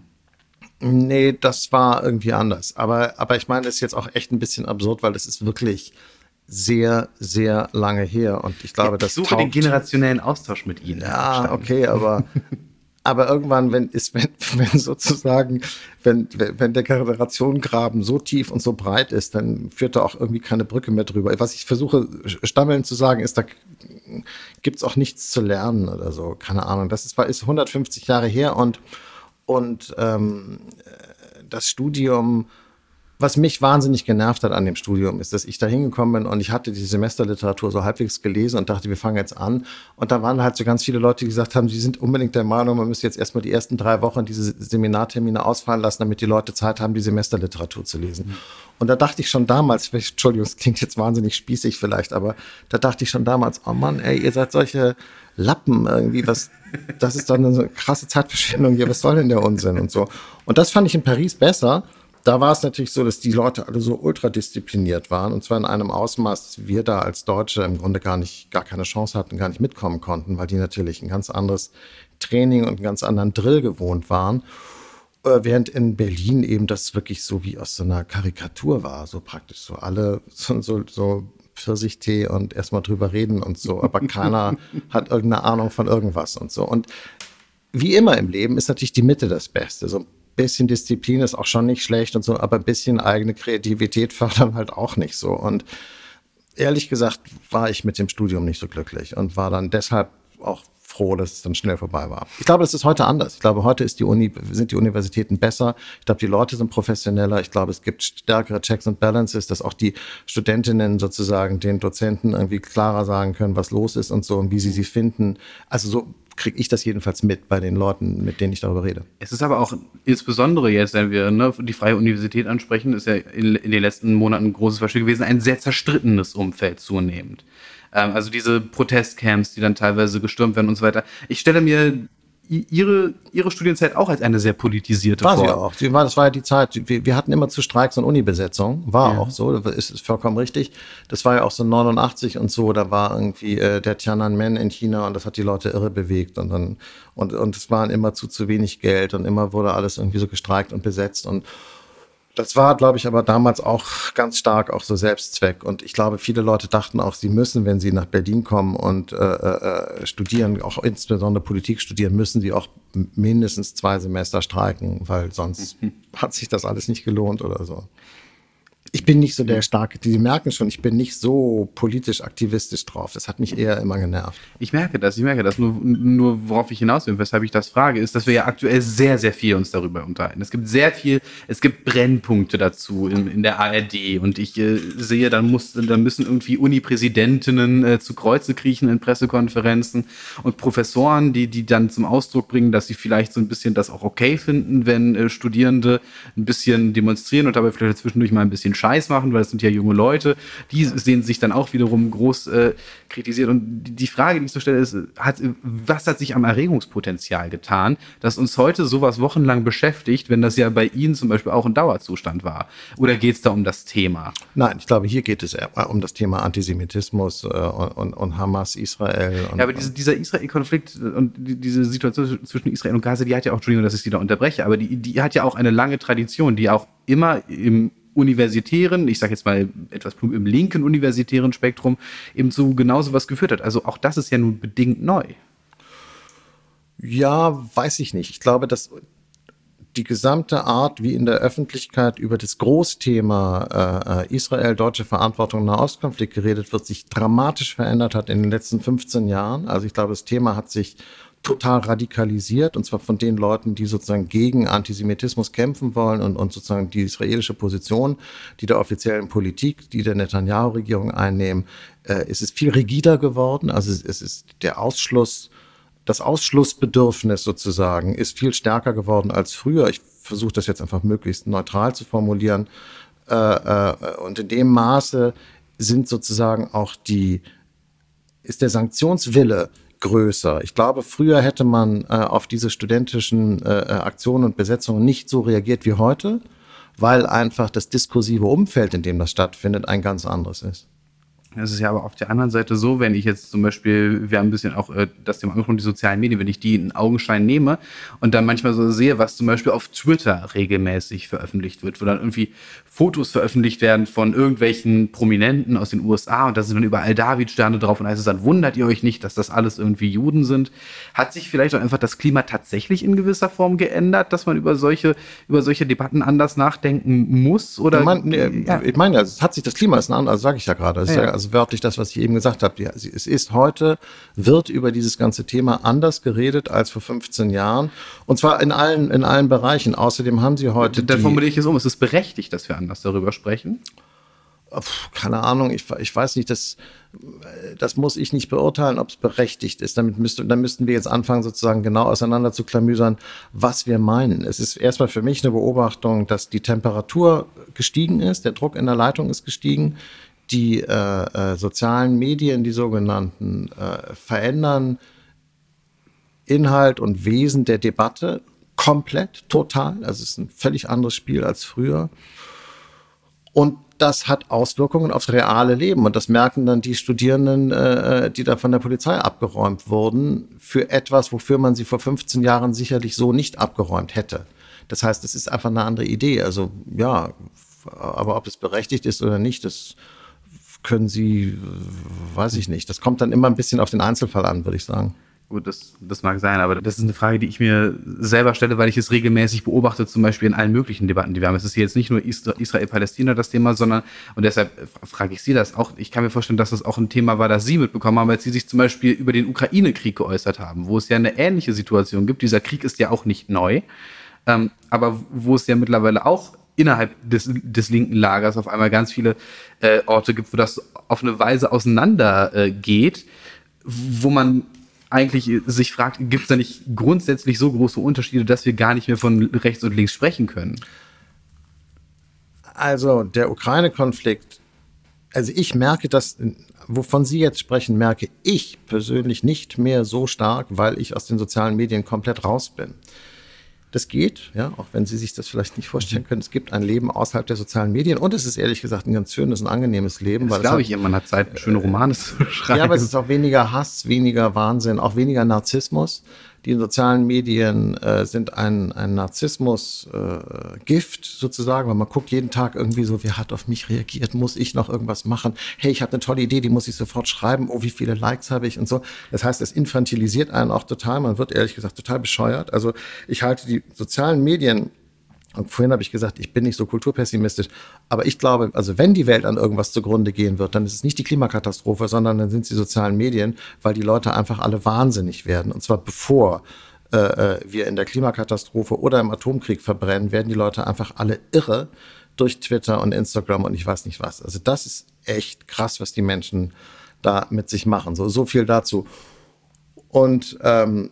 Nee, das war irgendwie anders. Aber, aber ich meine, das ist jetzt auch echt ein bisschen absurd, weil das ist wirklich sehr, sehr lange her. Und ich glaube, das ich suche den taugt- generationellen Austausch mit Ihnen. Ja, okay, aber, aber irgendwann, wenn ist, wenn, wenn sozusagen, wenn, wenn der Generationengraben so tief und so breit ist, dann führt da auch irgendwie keine Brücke mehr drüber. Was ich versuche, stammelnd zu sagen, ist, da gibt's auch nichts zu lernen oder so. Keine Ahnung. Das ist, ist hundertfünfzig Jahre her und, und ähm, das Studium Was mich wahnsinnig genervt hat an dem Studium, ist, dass ich da hingekommen bin und ich hatte die Semesterliteratur so halbwegs gelesen und dachte, wir fangen jetzt an. Und da waren halt so ganz viele Leute, die gesagt haben, sie sind unbedingt der Meinung, man müsste jetzt erstmal die ersten drei Wochen diese Seminartermine ausfallen lassen, damit die Leute Zeit haben, die Semesterliteratur zu lesen. Mhm. Und da dachte ich schon damals, Entschuldigung, das klingt jetzt wahnsinnig spießig vielleicht, aber da dachte ich schon damals, oh Mann, ey, ihr seid solche Lappen irgendwie, was, das ist doch eine krasse Zeitverschwendung hier, was soll denn der Unsinn und so. Und das fand ich in Paris besser. Da war es natürlich so, dass die Leute alle so ultradiszipliniert waren und zwar in einem Ausmaß, dass wir da als Deutsche im Grunde gar nicht, gar keine Chance hatten, gar nicht mitkommen konnten, weil die natürlich ein ganz anderes Training und einen ganz anderen Drill gewohnt waren. Während in Berlin eben das wirklich so wie aus so einer Karikatur war, so praktisch so alle so, so, so Pfirsichtee und erstmal drüber reden und so, aber keiner hat irgendeine Ahnung von irgendwas und so. Und wie immer im Leben ist natürlich die Mitte das Beste. So ein bisschen Disziplin ist auch schon nicht schlecht und so, aber ein bisschen eigene Kreativität fördern halt auch nicht so. Und ehrlich gesagt war ich mit dem Studium nicht so glücklich und war dann deshalb auch froh, dass es dann schnell vorbei war. Ich glaube, das ist heute anders. Ich glaube, heute ist die Uni, sind die Universitäten besser. Ich glaube, die Leute sind professioneller. Ich glaube, es gibt stärkere Checks and Balances, dass auch die Studentinnen sozusagen den Dozenten irgendwie klarer sagen können, was los ist und so und wie sie sie finden. Also so kriege ich das jedenfalls mit bei den Leuten, mit denen ich darüber rede. Es ist aber auch insbesondere jetzt, wenn wir ne, die Freie Universität ansprechen, ist ja in, in den letzten Monaten ein großes Beispiel gewesen, ein sehr zerstrittenes Umfeld zunehmend. Ähm, also diese Protestcamps, die dann teilweise gestürmt werden und so weiter. Ich stelle mir ihre, ihre Studienzeit auch als eine sehr politisierte war vor. Sie auch. Sie war, das war ja die Zeit, wir, wir hatten immer zu Streiks und Unibesetzung, war ja auch so, das ist, ist vollkommen richtig. Das war ja auch so neunundachtzig und so, da war irgendwie äh, der Tiananmen in China und das hat die Leute irre bewegt und dann und und es waren immer zu zu wenig Geld und immer wurde alles irgendwie so gestreikt und besetzt und das war, glaube ich, aber damals auch ganz stark auch so Selbstzweck. Und ich glaube, viele Leute dachten auch, sie müssen, wenn sie nach Berlin kommen und äh, äh, studieren, auch insbesondere Politik studieren, müssen sie auch mindestens zwei Semester streiken, weil sonst mhm. hat sich das alles nicht gelohnt oder so. Ich bin nicht so der starke, die merken schon, ich bin nicht so politisch aktivistisch drauf. Das hat mich eher immer genervt. Ich merke das, ich merke das. Nur, nur worauf ich hinaus will, weshalb ich das frage, ist, dass wir ja aktuell sehr, sehr viel uns darüber unterhalten. Es gibt sehr viel, es gibt Brennpunkte dazu in, in der A R D. Und ich äh, sehe, dann, muss, dann müssen irgendwie Uni-Präsidentinnen äh, zu Kreuze kriechen in Pressekonferenzen und Professoren, die, die dann zum Ausdruck bringen, dass sie vielleicht so ein bisschen das auch okay finden, wenn äh, Studierende ein bisschen demonstrieren und dabei vielleicht zwischendurch mal ein bisschen Scheiß machen, weil es sind ja junge Leute, die sehen sich dann auch wiederum groß äh, kritisiert. Und die Frage, die ich so stelle, ist, hat, was hat sich am Erregungspotenzial getan, dass uns heute sowas wochenlang beschäftigt, wenn das ja bei Ihnen zum Beispiel auch ein Dauerzustand war? Oder geht es da um das Thema? Nein, ich glaube, hier geht es eher um das Thema Antisemitismus äh, und, und Hamas, Israel. Und, ja, aber diese, dieser Israel-Konflikt und die, diese Situation zwischen Israel und Gaza, die hat ja auch, Entschuldigung, dass ich Sie da unterbreche, aber die, die hat ja auch eine lange Tradition, die auch immer im universitären, ich sage jetzt mal etwas im linken universitären Spektrum, eben zu genauso was geführt hat. Also auch das ist ja nun bedingt neu. Ja, weiß ich nicht. Ich glaube, dass die gesamte Art, wie in der Öffentlichkeit über das Großthema äh, Israel, deutsche Verantwortung im Nahostkonflikt geredet wird, sich dramatisch verändert hat in den letzten fünfzehn Jahren. Also ich glaube, das Thema hat sich total radikalisiert, und zwar von den Leuten, die sozusagen gegen Antisemitismus kämpfen wollen und, und sozusagen die israelische Position, die der offiziellen Politik, die der Netanyahu-Regierung einnehmen, äh, ist es viel rigider geworden. Also es, es ist der Ausschluss, das Ausschlussbedürfnis sozusagen ist viel stärker geworden als früher. Ich versuche das jetzt einfach möglichst neutral zu formulieren. Äh, äh, und in dem Maße sind sozusagen auch die, ist der Sanktionswille größer. Ich glaube, früher hätte man äh, auf diese studentischen äh, Aktionen und Besetzungen nicht so reagiert wie heute, weil einfach das diskursive Umfeld, in dem das stattfindet, ein ganz anderes ist. Es ist ja aber auf der anderen Seite so, wenn ich jetzt zum Beispiel, wir haben ein bisschen auch äh, das Thema angesprochen, die sozialen Medien, wenn ich die in Augenschein nehme und dann manchmal so sehe, was zum Beispiel auf Twitter regelmäßig veröffentlicht wird, wo dann irgendwie Fotos veröffentlicht werden von irgendwelchen Prominenten aus den U S A und da sind dann überall Davidsterne drauf und heißt es dann, wundert ihr euch nicht, dass das alles irgendwie Juden sind. Hat sich vielleicht auch einfach das Klima tatsächlich in gewisser Form geändert, dass man über solche, über solche Debatten anders nachdenken muss? Oder? Ich meine, ja. ich meine, es hat sich das Klima ist ein anderes, also sage ich ja gerade. Es ist ja, also also wörtlich das, was ich eben gesagt habe. Es ist heute, wird über dieses ganze Thema anders geredet als vor fünfzehn Jahren. Und zwar in allen, in allen Bereichen. Außerdem haben sie heute. Dann formuliere ich es um. Es ist berechtigt, dass wir anders darüber sprechen. Keine Ahnung, ich, ich weiß nicht, das, das muss ich nicht beurteilen, ob es berechtigt ist. Damit müsste, dann müssten wir jetzt anfangen, sozusagen genau auseinander zu klamüsern, was wir meinen. Es ist erstmal für mich eine Beobachtung, dass die Temperatur gestiegen ist, der Druck in der Leitung ist gestiegen, die äh, äh, sozialen Medien, die sogenannten, äh, verändern Inhalt und Wesen der Debatte komplett, total. Also es ist ein völlig anderes Spiel als früher. Und das hat Auswirkungen aufs reale Leben. Und das merken dann die Studierenden, äh, die da von der Polizei abgeräumt wurden, für etwas, wofür man sie vor fünfzehn Jahren sicherlich so nicht abgeräumt hätte. Das heißt, es ist einfach eine andere Idee. Also ja, aber ob es berechtigt ist oder nicht, das können Sie, weiß ich nicht. Das kommt dann immer ein bisschen auf den Einzelfall an, würde ich sagen. Gut, das, das mag sein, aber das ist eine Frage, die ich mir selber stelle, weil ich es regelmäßig beobachte, zum Beispiel in allen möglichen Debatten, die wir haben. Es ist jetzt nicht nur Israel-Palästina das Thema, sondern, und deshalb frage ich Sie das auch, ich kann mir vorstellen, dass das auch ein Thema war, das Sie mitbekommen haben, als Sie sich zum Beispiel über den Ukraine-Krieg geäußert haben, wo es ja eine ähnliche Situation gibt. Dieser Krieg ist ja auch nicht neu, ähm, aber wo es ja mittlerweile auch innerhalb des, des linken Lagers auf einmal ganz viele äh, Orte gibt, wo das auf eine Weise auseinander äh, geht, wo man eigentlich sich fragt, gibt es da nicht grundsätzlich so große Unterschiede, dass wir gar nicht mehr von rechts und links sprechen können? Also der Ukraine-Konflikt, also ich merke das, wovon Sie jetzt sprechen, merke ich persönlich nicht mehr so stark, weil ich aus den sozialen Medien komplett raus bin. Das geht, ja, auch wenn Sie sich das vielleicht nicht vorstellen können. Es gibt ein Leben außerhalb der sozialen Medien und es ist ehrlich gesagt ein ganz schönes, ein angenehmes Leben. Das glaube ich immer, man hat Zeit, schöne Romane zu schreiben. Ja, aber es ist auch weniger Hass, weniger Wahnsinn, auch weniger Narzissmus. Die sozialen Medien äh, sind ein, ein Narzissmus-Gift äh, sozusagen, weil man guckt jeden Tag irgendwie so, wer hat auf mich reagiert, muss ich noch irgendwas machen? Hey, ich habe eine tolle Idee, die muss ich sofort schreiben. Oh, wie viele Likes habe ich und so. Das heißt, es infantilisiert einen auch total. Man wird ehrlich gesagt total bescheuert. Also ich halte die sozialen Medien, und vorhin habe ich gesagt, ich bin nicht so kulturpessimistisch, aber ich glaube, also wenn die Welt an irgendwas zugrunde gehen wird, dann ist es nicht die Klimakatastrophe, sondern dann sind es die sozialen Medien, weil die Leute einfach alle wahnsinnig werden. Und zwar bevor äh, wir in der Klimakatastrophe oder im Atomkrieg verbrennen, werden die Leute einfach alle irre durch Twitter und Instagram und ich weiß nicht was. Also das ist echt krass, was die Menschen da mit sich machen. So, so viel dazu. Und ähm,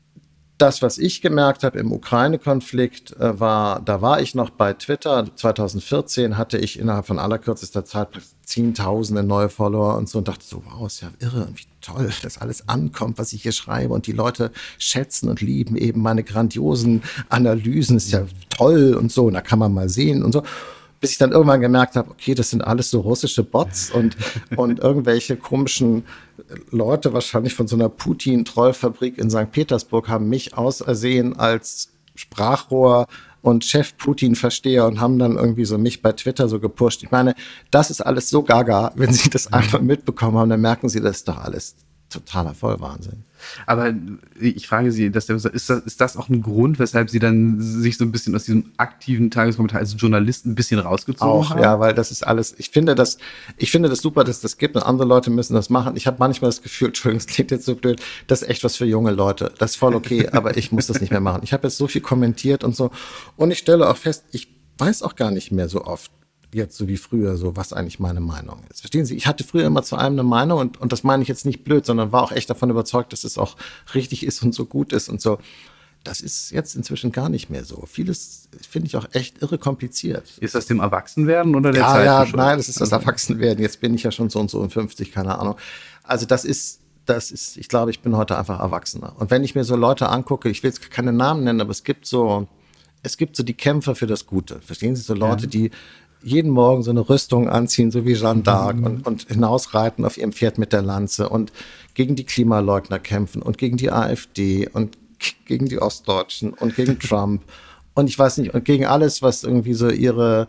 das, was ich gemerkt habe im Ukraine-Konflikt, äh, war, da war ich noch bei Twitter. zwanzig vierzehn hatte ich innerhalb von allerkürzester Zeit zehntausende neue Follower und so und dachte so, wow, ist ja irre und wie toll, dass alles ankommt, was ich hier schreibe und die Leute schätzen und lieben eben meine grandiosen Analysen, ist ja toll und so, und da kann man mal sehen und so. Bis ich dann irgendwann gemerkt habe, okay, das sind alles so russische Bots und, und irgendwelche komischen Leute, wahrscheinlich von so einer Putin-Trollfabrik in Sankt Petersburg, haben mich ausersehen als Sprachrohr und Chef-Putin-Versteher und haben dann irgendwie so mich bei Twitter so gepusht. Ich meine, das ist alles so gaga. Wenn Sie das einfach mitbekommen haben, dann merken Sie, das ist doch alles totaler Vollwahnsinn. Aber ich frage Sie, ist das, ist das auch ein Grund, weshalb Sie dann sich so ein bisschen aus diesem aktiven Tageskommentar als Journalist ein bisschen rausgezogen auch, haben? Ja, weil das ist alles, ich finde das, ich finde das super, dass das gibt und andere Leute müssen das machen. Ich habe manchmal das Gefühl, Entschuldigung, es klingt jetzt so blöd, das ist echt was für junge Leute. Das ist voll okay, aber ich muss das nicht mehr machen. Ich habe jetzt so viel kommentiert und so und ich stelle auch fest, ich weiß auch gar nicht mehr so oft, jetzt so wie früher, so was eigentlich meine Meinung ist. Verstehen Sie? Ich hatte früher immer zu allem eine Meinung und, und das meine ich jetzt nicht blöd, sondern war auch echt davon überzeugt, dass es auch richtig ist und so gut ist und so. Das ist jetzt inzwischen gar nicht mehr so. Vieles finde ich auch echt irre kompliziert. Ist das dem Erwachsenwerden oder der ja, Zeit? Ja, nein, das ist das Erwachsenwerden. Jetzt bin ich ja schon so und so um fünfzig, keine Ahnung. Also das ist, das ist, ich glaube, ich bin heute einfach Erwachsener. Und wenn ich mir so Leute angucke, ich will jetzt keine Namen nennen, aber es gibt so, es gibt so die Kämpfer für das Gute. Verstehen Sie? So Leute, ja. die jeden Morgen so eine Rüstung anziehen, so wie Jeanne d'Arc mhm. und, und hinausreiten auf ihrem Pferd mit der Lanze und gegen die Klimaleugner kämpfen und gegen die AfD und gegen die Ostdeutschen und gegen Trump und ich weiß nicht, und gegen alles, was irgendwie so ihre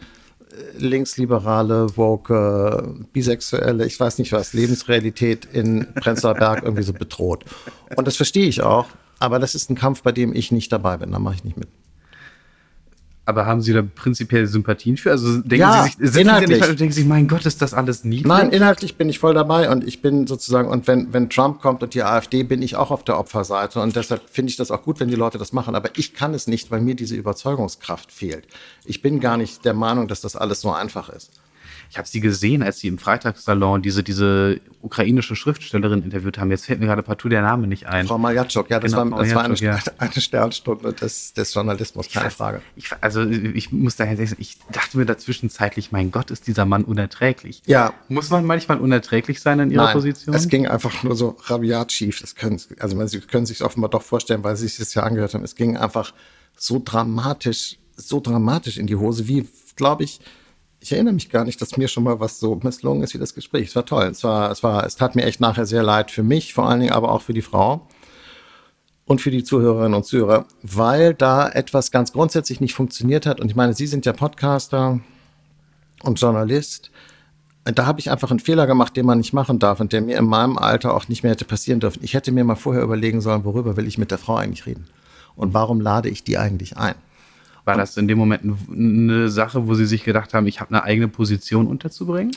linksliberale, woke, bisexuelle, ich weiß nicht was, Lebensrealität in Prenzlauer Berg irgendwie so bedroht. Und das verstehe ich auch, aber das ist ein Kampf, bei dem ich nicht dabei bin, da mache ich nicht mit. Aber haben Sie da prinzipiell Sympathien für? Also denken Ja, Sie sich, sitzen Sie nicht und denken sich, mein Gott, ist das alles niedlich? Nein, inhaltlich bin ich voll dabei und ich bin sozusagen, und wenn, wenn Trump kommt und die AfD, bin ich auch auf der Opferseite und deshalb finde ich das auch gut, wenn die Leute das machen, aber ich kann es nicht, weil mir diese Überzeugungskraft fehlt. Ich bin gar nicht der Meinung, dass das alles so einfach ist. Ich habe Sie gesehen, als Sie im Freitagssalon diese, diese ukrainische Schriftstellerin interviewt haben. Jetzt fällt mir gerade partout der Name nicht ein. Frau Maljatschuk, ja, das Genau, war, das war eine, Maljatschuk, ja. eine Sternstunde des, des Journalismus, keine ich, Frage. Ich, also ich muss daher sagen, ich dachte mir dazwischenzeitlich, mein Gott, ist dieser Mann unerträglich. Ja. Muss man manchmal unerträglich sein in Ihrer Nein, Position? es ging einfach nur so rabiat schief. Das können, also Sie können sich offenbar doch vorstellen, weil Sie sich das ja angehört haben. Es ging einfach so dramatisch, so dramatisch in die Hose, wie, glaube ich, ich erinnere mich gar nicht, dass mir schon mal was so misslungen ist wie das Gespräch. Es war toll. Es war, es war, es tat mir echt nachher sehr leid für mich, vor allen Dingen aber auch für die Frau und für die Zuhörerinnen und Zuhörer, weil da etwas ganz grundsätzlich nicht funktioniert hat. Und ich meine, Sie sind ja Podcaster und Journalist. Da habe ich einfach einen Fehler gemacht, den man nicht machen darf und der mir in meinem Alter auch nicht mehr hätte passieren dürfen. Ich hätte mir mal vorher überlegen sollen, worüber will ich mit der Frau eigentlich reden? Und warum lade ich die eigentlich ein? War das in dem Moment eine Sache, wo Sie sich gedacht haben, ich habe eine eigene Position unterzubringen?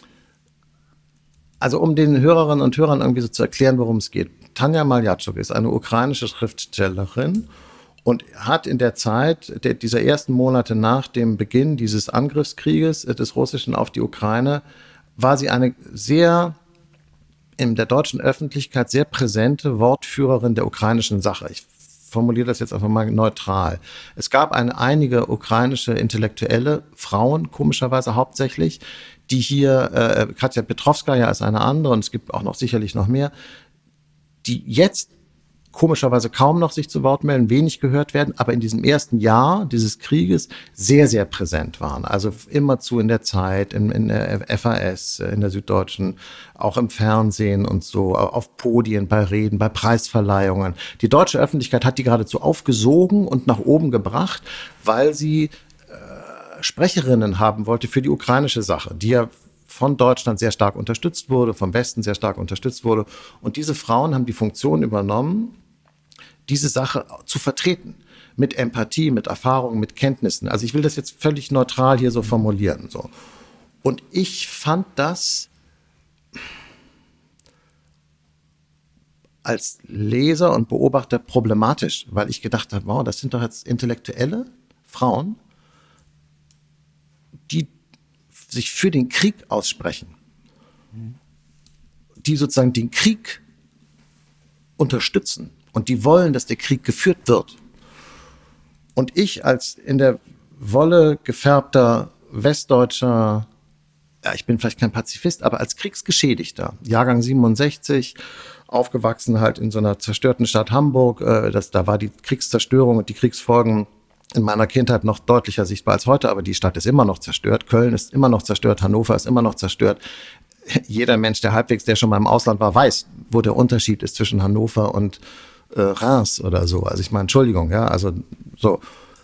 Also um den Hörerinnen und Hörern irgendwie so zu erklären, worum es geht. Tanja Maljatschuk ist eine ukrainische Schriftstellerin und hat in der Zeit der, dieser ersten Monate nach dem Beginn dieses Angriffskrieges des Russischen auf die Ukraine, war sie eine sehr in der deutschen Öffentlichkeit sehr präsente Wortführerin der ukrainischen Sache. Ich formuliere das jetzt einfach mal neutral. Es gab eine, einige ukrainische Intellektuelle, Frauen komischerweise hauptsächlich, die hier, äh, Katja Petrovskaja ist eine andere und es gibt auch noch sicherlich noch mehr, die jetzt komischerweise kaum noch sich zu Wort melden, wenig gehört werden, aber in diesem ersten Jahr dieses Krieges sehr, sehr präsent waren. Also immerzu in der Zeit, in, in der F A S, in der Süddeutschen, auch im Fernsehen und so, auf Podien, bei Reden, bei Preisverleihungen. Die deutsche Öffentlichkeit hat die geradezu aufgesogen und nach oben gebracht, weil sie äh, Sprecherinnen haben wollte für die ukrainische Sache, die ja von Deutschland sehr stark unterstützt wurde, vom Westen sehr stark unterstützt wurde. Und diese Frauen haben die Funktion übernommen, diese Sache zu vertreten. Mit Empathie, mit Erfahrung, mit Kenntnissen. Also ich will das jetzt völlig neutral hier so formulieren. So. Und ich fand das als Leser und Beobachter problematisch, weil ich gedacht habe, wow, das sind doch jetzt intellektuelle Frauen, die sich für den Krieg aussprechen, die sozusagen den Krieg unterstützen und die wollen, dass der Krieg geführt wird. Und ich als in der Wolle gefärbter westdeutscher, ja, ich bin vielleicht kein Pazifist, aber als Kriegsgeschädigter, Jahrgang siebenundsechzig, aufgewachsen halt in so einer zerstörten Stadt Hamburg, äh, das, da war die Kriegszerstörung und die Kriegsfolgen in meiner Kindheit noch deutlicher sichtbar als heute, aber die Stadt ist immer noch zerstört, Köln ist immer noch zerstört, Hannover ist immer noch zerstört. Jeder Mensch, der halbwegs, der schon mal im Ausland war, weiß, wo der Unterschied ist zwischen Hannover und äh, Reims oder so. Also ich meine, Entschuldigung, ja, also so.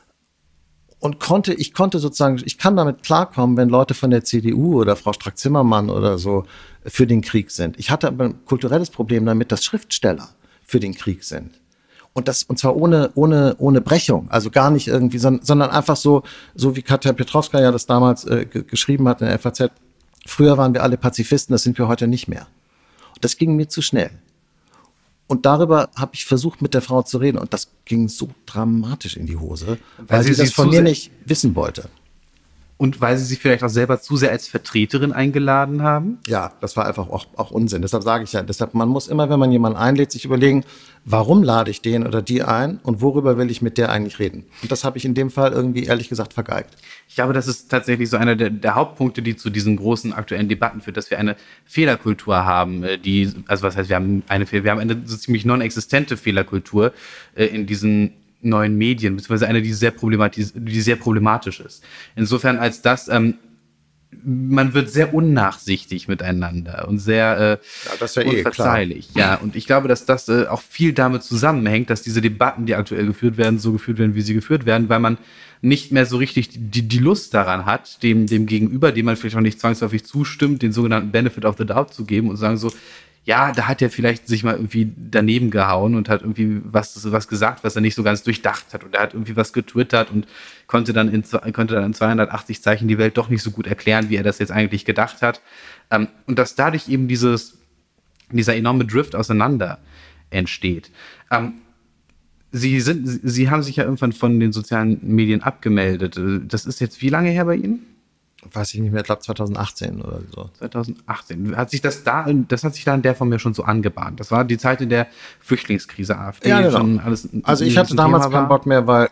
Und konnte, ich konnte sozusagen, ich kann damit klarkommen, wenn Leute von der C D U oder Frau Strack-Zimmermann oder so für den Krieg sind. Ich hatte aber ein kulturelles Problem damit, dass Schriftsteller für den Krieg sind. Und das, und zwar ohne, ohne, ohne Brechung. Also gar nicht irgendwie, sondern, sondern einfach so, so wie Katja Petrovskaja das damals äh, g- geschrieben hat in der F A Z. Früher waren wir alle Pazifisten, das sind wir heute nicht mehr. Und das ging mir zu schnell. Und darüber habe ich versucht, mit der Frau zu reden. Und das ging so dramatisch in die Hose, weil, weil sie, sie das von mir nicht wissen wollte. Und weil sie sich vielleicht auch selber zu sehr als Vertreterin eingeladen haben? Ja, das war einfach auch, auch Unsinn. Deshalb sage ich ja, deshalb, man muss immer, wenn man jemanden einlädt, sich überlegen, warum lade ich den oder die ein und worüber will ich mit der eigentlich reden? Und das habe ich in dem Fall irgendwie, ehrlich gesagt, vergeigt. Ich glaube, das ist tatsächlich so einer der, der Hauptpunkte, die zu diesen großen aktuellen Debatten führt, dass wir eine Fehlerkultur haben, die, also was heißt, wir haben eine, wir haben eine so ziemlich non-existente Fehlerkultur äh, in diesen neuen Medien, beziehungsweise eine, die sehr problematisch, die sehr problematisch ist. Insofern als das, ähm, man wird sehr unnachsichtig miteinander und sehr äh, ja, das ja unverzeihlich. Eh, ja, und ich glaube, dass das äh, auch viel damit zusammenhängt, dass diese Debatten, die aktuell geführt werden, so geführt werden, wie sie geführt werden, weil man nicht mehr so richtig die, die Lust daran hat, dem, dem Gegenüber, dem man vielleicht auch nicht zwangsläufig zustimmt, den sogenannten Benefit of the Doubt zu geben und sagen so, ja, da hat er vielleicht sich mal irgendwie daneben gehauen und hat irgendwie was, was gesagt, was er nicht so ganz durchdacht hat. Und er hat irgendwie was getwittert und konnte dann in, konnte dann in zweihundertachtzig Zeichen die Welt doch nicht so gut erklären, wie er das jetzt eigentlich gedacht hat. Ähm, und dass dadurch eben dieses, dieser enorme Drift auseinander entsteht. Ähm, Sie sind, Sie haben sich ja irgendwann von den sozialen Medien abgemeldet. Das ist jetzt wie lange her bei Ihnen? Weiß ich nicht mehr, ich glaube zwanzig achtzehn oder so. zwanzig achtzehn. Hat sich das da, das hat sich da in der Form ja schon so angebahnt. Das war die Zeit in der Flüchtlingskrise AfD. Ja, genau. Schon alles also ich hatte damals keinen Bock mehr, weil,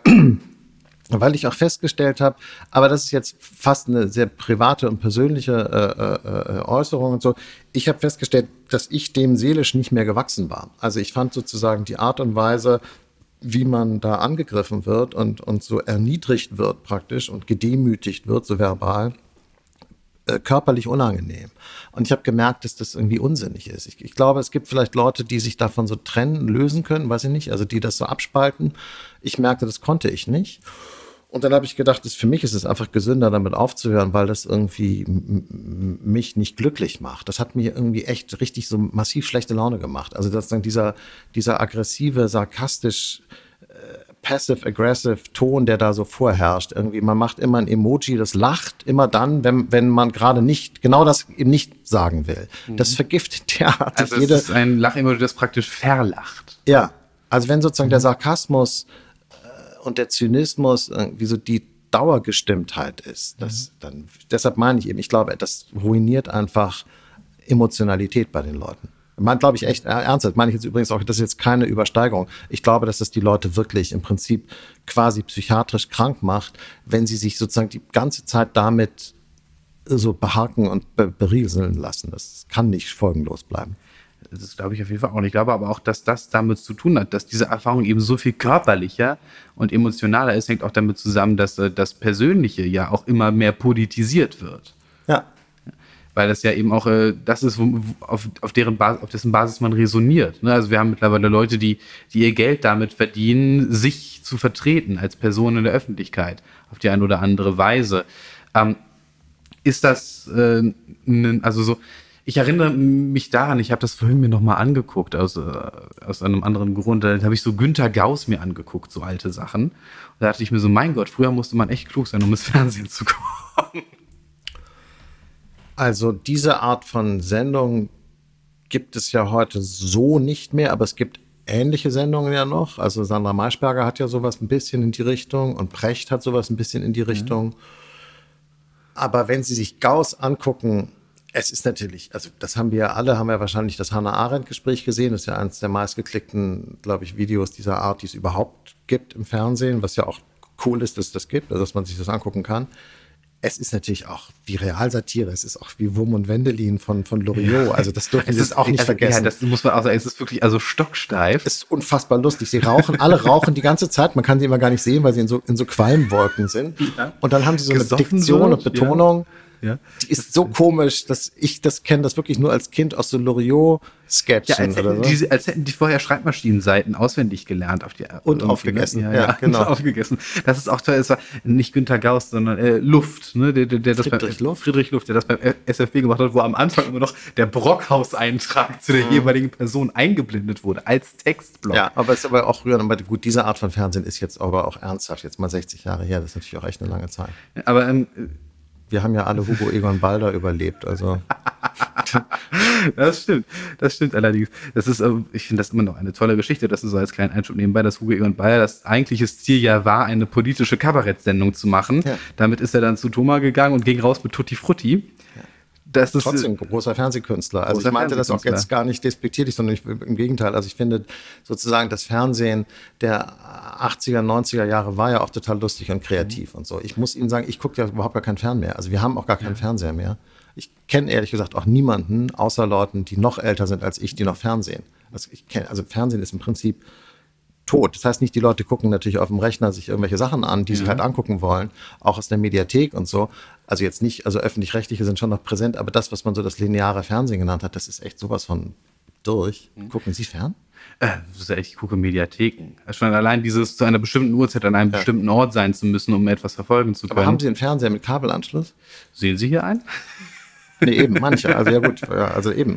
weil ich auch festgestellt habe, aber das ist jetzt fast eine sehr private und persönliche äh, äh, Äußerung und so. Ich habe festgestellt, dass ich dem seelisch nicht mehr gewachsen war. Also ich fand sozusagen die Art und Weise, wie man da angegriffen wird und, und so erniedrigt wird praktisch und gedemütigt wird, so verbal, äh, körperlich unangenehm. Und ich habe gemerkt, dass das irgendwie unsinnig ist. Ich, ich glaube, es gibt vielleicht Leute, die sich davon so trennen, lösen können, weiß ich nicht, also die das so abspalten. Ich merkte, das konnte ich nicht. Und dann habe ich gedacht, dass für mich ist es einfach gesünder, damit aufzuhören, weil das irgendwie m- mich nicht glücklich macht. Das hat mir irgendwie echt richtig so massiv schlechte Laune gemacht. Also dass dann dieser, dieser aggressive, sarkastisch, äh, passive-aggressive Ton, der da so vorherrscht. Irgendwie, man macht immer ein Emoji, das lacht immer dann, wenn, wenn man gerade nicht, genau das eben nicht sagen will. Mhm. Das vergiftet derartig also jede. Das ist ein Lachemoji, das praktisch verlacht. Ja, also wenn sozusagen mhm. der Sarkasmus und der Zynismus irgendwie so die Dauergestimmtheit ist. Das, dann, deshalb meine ich eben, ich glaube, das ruiniert einfach Emotionalität bei den Leuten. Man glaube ich echt ernsthaft, meine ich jetzt übrigens auch, das ist jetzt keine Übersteigerung. Ich glaube, dass das die Leute wirklich im Prinzip quasi psychiatrisch krank macht, wenn sie sich sozusagen die ganze Zeit damit so behaken und be- berieseln lassen. Das kann nicht folgenlos bleiben. Das glaube ich auf jeden Fall auch nicht. Ich glaube aber auch, dass das damit zu tun hat, dass diese Erfahrung eben so viel körperlicher und emotionaler ist, hängt auch damit zusammen, dass das Persönliche ja auch immer mehr politisiert wird. Ja. Weil das ja eben auch das ist, auf, auf, deren Basis, auf dessen Basis man resoniert. Also wir haben mittlerweile Leute, die, die ihr Geld damit verdienen, sich zu vertreten als Person in der Öffentlichkeit auf die eine oder andere Weise. Ähm, ist das, äh, ne, also so, ich erinnere mich daran, ich habe das vorhin mir nochmal angeguckt, aus, äh, aus einem anderen Grund. Da habe ich so Günter Gauss mir angeguckt, so alte Sachen. Und da dachte ich mir so, mein Gott, früher musste man echt klug sein, um ins Fernsehen zu kommen. Also diese Art von Sendung gibt es ja heute so nicht mehr, aber es gibt ähnliche Sendungen ja noch. Also Sandra Maischberger hat ja sowas ein bisschen in die Richtung und Precht hat sowas ein bisschen in die Richtung. Mhm. Aber wenn Sie sich Gauss angucken, es ist natürlich, also das haben wir ja alle, haben ja wahrscheinlich das Hannah-Arendt-Gespräch gesehen. Das ist ja eines der meistgeklickten, glaube ich, Videos dieser Art, die es überhaupt gibt im Fernsehen, was ja auch cool ist, dass das gibt, also dass man sich das angucken kann. Es ist natürlich auch wie Realsatire, es ist auch wie Wurm und Wendelin von, von Loriot, ja. Also das dürfen Sie jetzt auch nicht also, vergessen. Ja, das muss man auch sagen, es ist wirklich also stocksteif. Es ist unfassbar lustig, sie rauchen, alle rauchen die ganze Zeit, man kann sie immer gar nicht sehen, weil sie in so, in so Qualmwolken sind. Ja. Und dann haben sie so eine Gesoffen Diktion wird, und Betonung. Ja. Ja. Die ist so komisch, dass ich das kenne, das wirklich nur als Kind aus so Loriot-Sketchen ja, als oder so. Die, als hätten die vorher Schreibmaschinenseiten auswendig gelernt. Auf die, und aufgegessen. Ja, ja, ja, genau. Aufgegessen. Das ist auch toll. Es war nicht Günter Gauss, sondern äh, Luft. Ne? Der, der, der das Friedrich beim, Luft. Friedrich Luft, der das beim S F B gemacht hat, wo am Anfang immer noch der Brockhaus-Eintrag zu der mhm. jeweiligen Person eingeblendet wurde, als Textblock. Ja, aber es ist aber auch rührend. Aber gut, diese Art von Fernsehen ist jetzt aber auch ernsthaft, jetzt mal sechzig Jahre her. Das ist natürlich auch echt eine lange Zeit. Aber ähm, wir haben ja alle Hugo Egon Balder überlebt, also. Das stimmt, das stimmt allerdings. Das ist, ich finde das immer noch eine tolle Geschichte, das ist so als kleinen Einschub nebenbei, dass Hugo Egon Balder das eigentliches Ziel ja war, eine politische Kabarettsendung zu machen. Ja. Damit ist er dann zu Thomas gegangen und ging raus mit Tutti Frutti. Ja. Das ist trotzdem großer Fernsehkünstler. Also ich meinte das auch jetzt gar nicht despektierlich, sondern ich, im Gegenteil. Also ich finde sozusagen das Fernsehen der achtziger, neunziger Jahre war ja auch total lustig und kreativ mhm. und so. Ich muss Ihnen sagen, ich gucke ja überhaupt gar keinen Fern mehr. Also wir haben auch gar keinen ja. Fernseher mehr. Ich kenne ehrlich gesagt auch niemanden, außer Leuten, die noch älter sind als ich, die noch Fernsehen. Also, ich kenn, also Fernsehen ist im Prinzip tot. Das heißt nicht, die Leute gucken natürlich auf dem Rechner sich irgendwelche Sachen an, die ja. sie halt angucken wollen, auch aus der Mediathek und so. Also jetzt nicht, also öffentlich-rechtliche sind schon noch präsent, aber das, was man so das lineare Fernsehen genannt hat, das ist echt sowas von durch. Mhm. Gucken Sie fern? Äh, das ist echt, ich gucke Mediatheken. Schon allein dieses zu einer bestimmten Uhrzeit an einem ja. bestimmten Ort sein zu müssen, um etwas verfolgen zu können. Aber haben Sie einen Fernseher mit Kabelanschluss? Sehen Sie hier einen? Nee, eben, manche. Also ja gut, ja, also eben.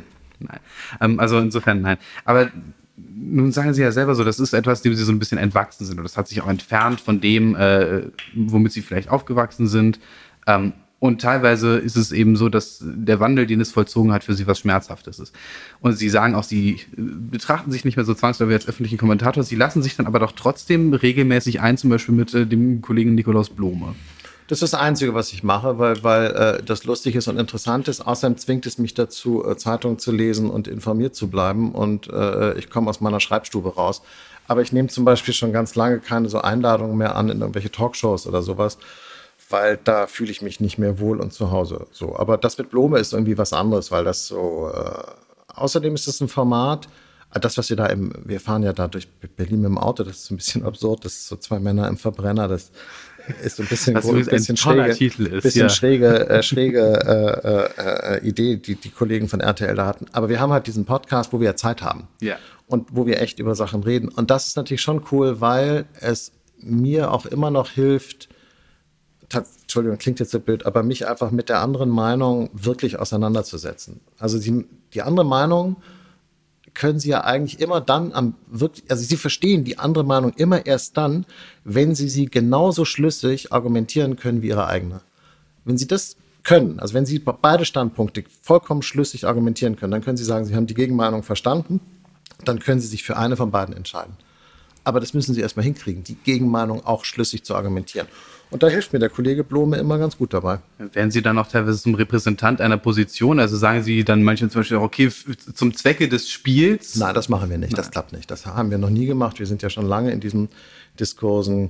Nein. Ähm, also insofern nein. Aber nun sagen Sie ja selber so, das ist etwas, dem Sie so ein bisschen entwachsen sind. Und das hat sich auch entfernt von dem, äh, womit Sie vielleicht aufgewachsen sind. Ähm, und teilweise ist es eben so, dass der Wandel, den es vollzogen hat, für Sie was Schmerzhaftes ist. Und Sie sagen auch, Sie betrachten sich nicht mehr so zwangsläufig als öffentlichen Kommentator. Sie lassen sich dann aber doch trotzdem regelmäßig ein, zum Beispiel mit äh, dem Kollegen Nikolaus Blome. Das ist das Einzige, was ich mache, weil, weil äh, das lustig ist und interessant ist. Außerdem zwingt es mich dazu, äh, Zeitungen zu lesen und informiert zu bleiben. Und äh, ich komme aus meiner Schreibstube raus. Aber ich nehme zum Beispiel schon ganz lange keine so Einladungen mehr an in irgendwelche Talkshows oder sowas, weil da fühle ich mich nicht mehr wohl und zu Hause. So, aber das mit Blome ist irgendwie was anderes, weil das so. Äh, außerdem ist es ein Format. Das, was wir da im, wir fahren ja da durch Berlin mit dem Auto, das ist ein bisschen absurd. Das ist so zwei Männer im Verbrenner. Das ist so ein bisschen, was ein bisschen schräge, Titel ist, bisschen ja. schräge, äh, schräge äh, äh, Idee, die die Kollegen von R T L da hatten. Aber wir haben halt diesen Podcast, wo wir ja Zeit haben. Ja. Und wo wir echt über Sachen reden. Und das ist natürlich schon cool, weil es mir auch immer noch hilft, Entschuldigung, klingt jetzt so blöd, aber mich einfach mit der anderen Meinung wirklich auseinanderzusetzen. Also die, die andere Meinung können Sie ja eigentlich immer dann am wirklich, also Sie verstehen die andere Meinung immer erst dann, wenn Sie sie genauso schlüssig argumentieren können wie Ihre eigene. Wenn Sie das können, also wenn Sie beide Standpunkte vollkommen schlüssig argumentieren können, dann können Sie sagen, Sie haben die Gegenmeinung verstanden, dann können Sie sich für eine von beiden entscheiden. Aber das müssen Sie erstmal hinkriegen, die Gegenmeinung auch schlüssig zu argumentieren. Und da hilft mir der Kollege Blome immer ganz gut dabei. Werden Sie dann auch teilweise zum Repräsentant einer Position? Also sagen Sie dann manchmal zum Beispiel auch, okay, zum Zwecke des Spiels? Nein, das machen wir nicht. Das klappt nicht. Das haben wir noch nie gemacht. Wir sind ja schon lange in diesen Diskursen.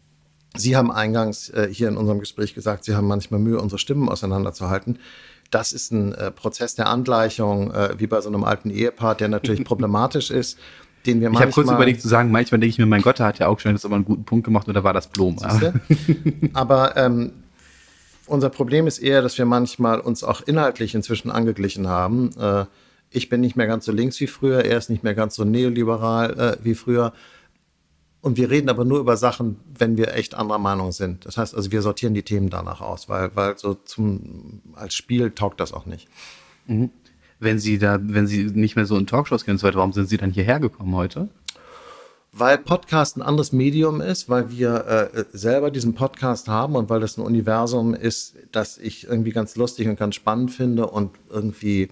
Sie haben eingangs äh, hier in unserem Gespräch gesagt, Sie haben manchmal Mühe, unsere Stimmen auseinanderzuhalten. Das ist ein äh, Prozess der Angleichung, äh, wie bei so einem alten Ehepaar, der natürlich problematisch ist. Den wir ich habe kurz überlegt zu sagen, manchmal denke ich mir, mein Gott, da hat ja Augstein jetzt aber einen guten Punkt gemacht oder war das Blome? Aber ähm, unser Problem ist eher, dass wir manchmal uns auch inhaltlich inzwischen angeglichen haben. Äh, ich bin nicht mehr ganz so links wie früher, er ist nicht mehr ganz so neoliberal äh, wie früher. Und wir reden aber nur über Sachen, wenn wir echt anderer Meinung sind. Das heißt also, wir sortieren die Themen danach aus, weil, weil so zum, als Spiel taugt das auch nicht. Mhm. Wenn Sie da, wenn Sie nicht mehr so in Talkshows gehen und so weiter, warum sind Sie dann hierher gekommen heute? Weil Podcast ein anderes Medium ist, weil wir äh, selber diesen Podcast haben und weil das ein Universum ist, das ich irgendwie ganz lustig und ganz spannend finde und irgendwie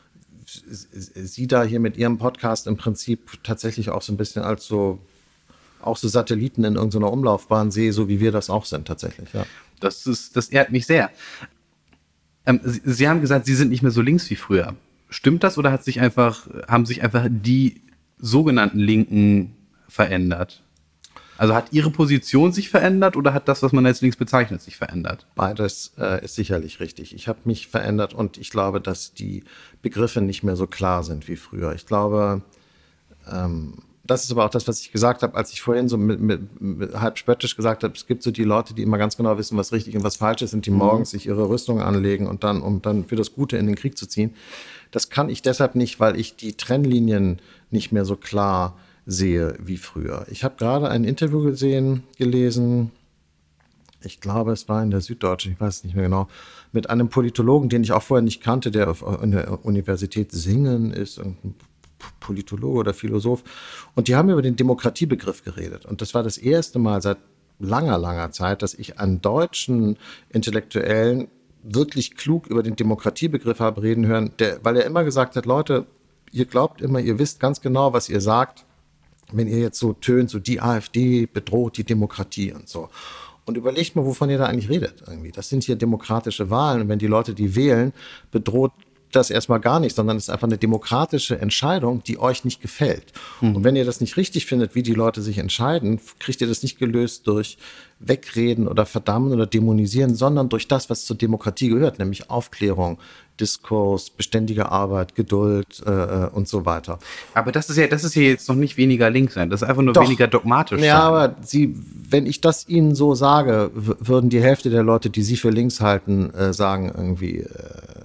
Sie da hier mit Ihrem Podcast im Prinzip tatsächlich auch so ein bisschen als so, auch so Satelliten in irgendeiner Umlaufbahn sehe, so wie wir das auch sind tatsächlich, ja. Das ist, das ehrt mich sehr. Ähm, Sie, Sie haben gesagt, Sie sind nicht mehr so links wie früher. Stimmt das oder hat sich einfach, haben sich einfach die sogenannten Linken verändert? Also hat Ihre Position sich verändert oder hat das, was man als links bezeichnet, sich verändert? Beides äh, ist sicherlich richtig. Ich habe mich verändert und ich glaube, dass die Begriffe nicht mehr so klar sind wie früher. Ich glaube, ähm, das ist aber auch das, was ich gesagt habe, als ich vorhin so mit, mit, mit halb spöttisch gesagt habe, es gibt so die Leute, die immer ganz genau wissen, was richtig und was falsch ist und die mhm. morgens sich ihre Rüstung anlegen und dann, um dann für das Gute in den Krieg zu ziehen. Das kann ich deshalb nicht, weil ich die Trennlinien nicht mehr so klar sehe wie früher. Ich habe gerade ein Interview gesehen, gelesen, ich glaube, es war in der Süddeutschen, ich weiß es nicht mehr genau, mit einem Politologen, den ich auch vorher nicht kannte, der auf, an der Universität Singen ist, ein Politologe oder Philosoph. Und die haben über den Demokratiebegriff geredet. Und das war das erste Mal seit langer, langer Zeit, dass ich einen deutschen Intellektuellen wirklich klug über den Demokratiebegriff habe reden hören, der, weil er immer gesagt hat, Leute, ihr glaubt immer, ihr wisst ganz genau, was ihr sagt, wenn ihr jetzt so tönt, so die AfD bedroht die Demokratie und so. Und überlegt mal, wovon ihr da eigentlich redet irgendwie. Das sind hier demokratische Wahlen und wenn die Leute die wählen, bedroht das erstmal gar nicht, sondern es ist einfach eine demokratische Entscheidung, die euch nicht gefällt. Mhm. Und wenn ihr das nicht richtig findet, wie die Leute sich entscheiden, kriegt ihr das nicht gelöst durch Wegreden oder Verdammen oder Dämonisieren, sondern durch das, was zur Demokratie gehört, nämlich Aufklärung, Diskurs, beständige Arbeit, Geduld äh, und so weiter. Aber das ist ja, das ist ja jetzt noch nicht weniger links sein, das ist einfach nur Doch. weniger dogmatisch ja, sein. aber Sie, wenn ich das Ihnen so sage, w- würden die Hälfte der Leute, die Sie für links halten, äh, sagen irgendwie, äh, du